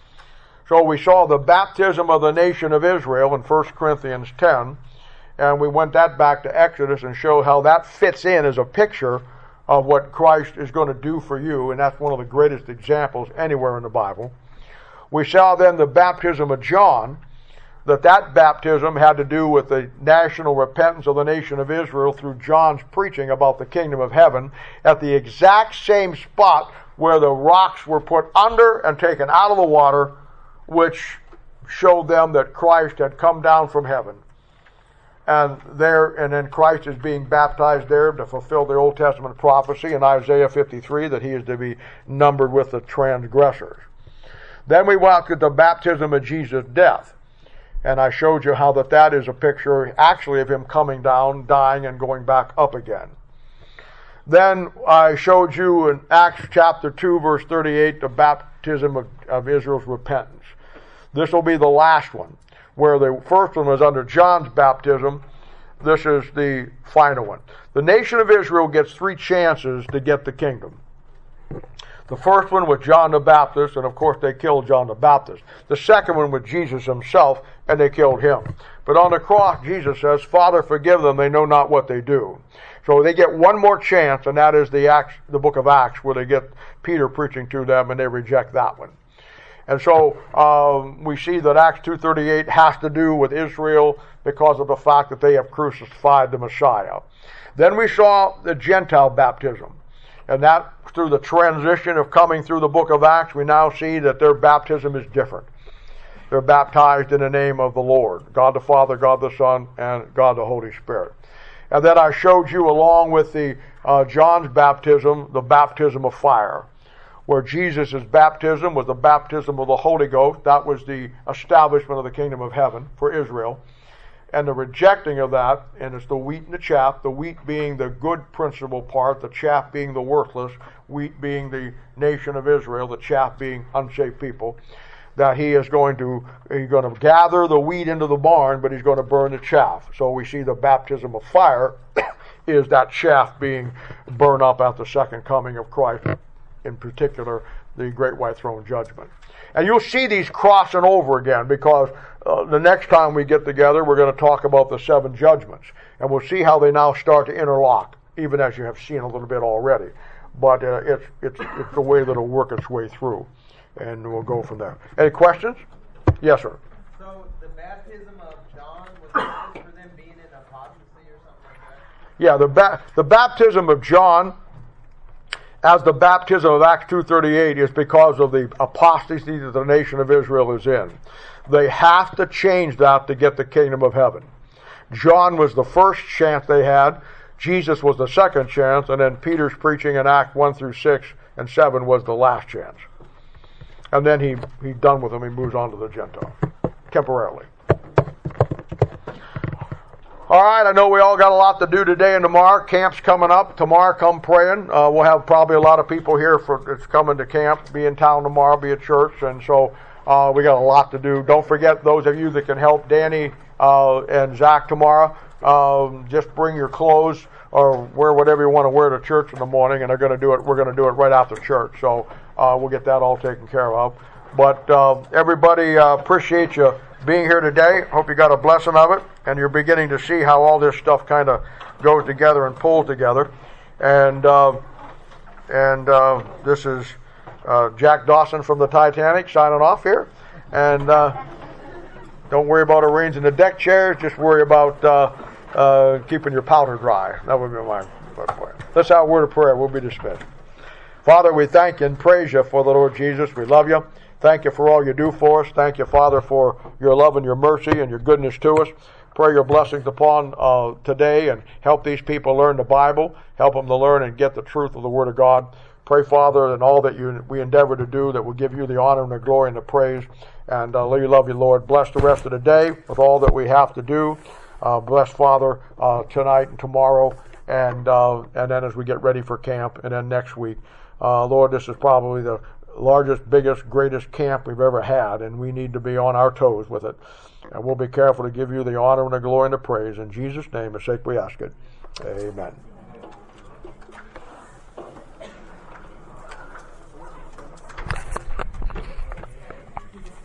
So we saw the baptism of the nation of Israel in 1 Corinthians 10, and we went that back to Exodus and showed how that fits in as a picture of what Christ is going to do for you, and that's one of the greatest examples anywhere in the Bible. We saw then the baptism of John, that baptism had to do with the national repentance of the nation of Israel through John's preaching about the kingdom of heaven at the exact same spot where the rocks were put under and taken out of the water, which showed them that Christ had come down from heaven. And then Christ is being baptized there to fulfill the Old Testament prophecy in Isaiah 53 that he is to be numbered with the transgressors. Then we walked at the baptism of Jesus' death. And I showed you how that is a picture actually of him coming down, dying, and going back up again. Then I showed you in Acts chapter 2, verse 38, the baptism of Israel's repentance. This will be the last one. Where the first one was under John's baptism, this is the final one. The nation of Israel gets 3 chances to get the kingdom. The first one was John the Baptist, and of course they killed John the Baptist. The second one was Jesus himself, and they killed him. But on the cross, Jesus says, Father, forgive them, they know not what they do. So they get one more chance, and that is the book of Acts, where they get Peter preaching to them, and they reject that one. And so we see that Acts 2:38 has to do with Israel because of the fact that they have crucified the Messiah. Then we saw the Gentile baptism. And that, through the transition of coming through the book of Acts, we now see that their baptism is different. They're baptized in the name of the Lord, God the Father, God the Son, and God the Holy Spirit. And then I showed you, along with the John's baptism, the baptism of fire, where Jesus' baptism was the baptism of the Holy Ghost. That was the establishment of the kingdom of heaven for Israel. And the rejecting of that, and it's the wheat and the chaff, the wheat being the good principal part, the chaff being the worthless, wheat being the nation of Israel, the chaff being unsaved people, that he's going to gather the wheat into the barn, but he's going to burn the chaff. So we see the baptism of fire is that chaff being burned up at the second coming of Christ, in particular the great white throne judgment. And you'll see these crossing over again, because the next time we get together, we're going to talk about the 7 judgments. And we'll see how they now start to interlock, even as you have seen a little bit already. But it's the way that it'll work its way through. And we'll go from there. Any questions? Yes, sir. So the baptism of John, was that just for them being in apostasy or something like that? Yeah, the baptism of John, as the baptism of Acts 2:38, is because of the apostasy that the nation of Israel is in. They have to change that to get the kingdom of heaven. John was the first chance they had. Jesus was the second chance, and then Peter's preaching in Acts 1 through 6 and 7 was the last chance. And then he's done with them. He moves on to the Gentiles, temporarily. All right, I know we all got a lot to do today and tomorrow. Camp's coming up. Tomorrow, come praying. We'll have probably a lot of people here that's coming to camp, be in town tomorrow, be at church, and so we got a lot to do. Don't forget, those of you that can help Danny and Zach tomorrow, just bring your clothes or wear whatever you want to wear to church in the morning, and we're going to do it right after church. So we'll get that all taken care of. But everybody, appreciate you being here today. Hope you got a blessing of it, and you're beginning to see how all this stuff kind of goes together and pulls together. And this is Jack Dawson from the Titanic signing off here. And don't worry about arranging the deck chairs. Just worry about keeping your powder dry. That would be my point. Let's have a word of prayer. We'll be dismissed. Father, we thank you and praise you for the Lord Jesus. We love you. Thank you for all you do for us. Thank you, Father, for your love and your mercy and your goodness to us. Pray your blessings upon today, and help these people learn the Bible. Help them to learn and get the truth of the Word of God. Pray, Father, in all that we endeavor to do, that will give you the honor and the glory and the praise. And we love you, Lord. Bless the rest of the day with all that we have to do. Bless Father tonight and tomorrow, and then as we get ready for camp, and then next week. Lord, this is probably the largest, biggest, greatest camp we've ever had, and we need to be on our toes with it. And we'll be careful to give you the honor and the glory and the praise. In Jesus' name, and sake we ask it. Amen.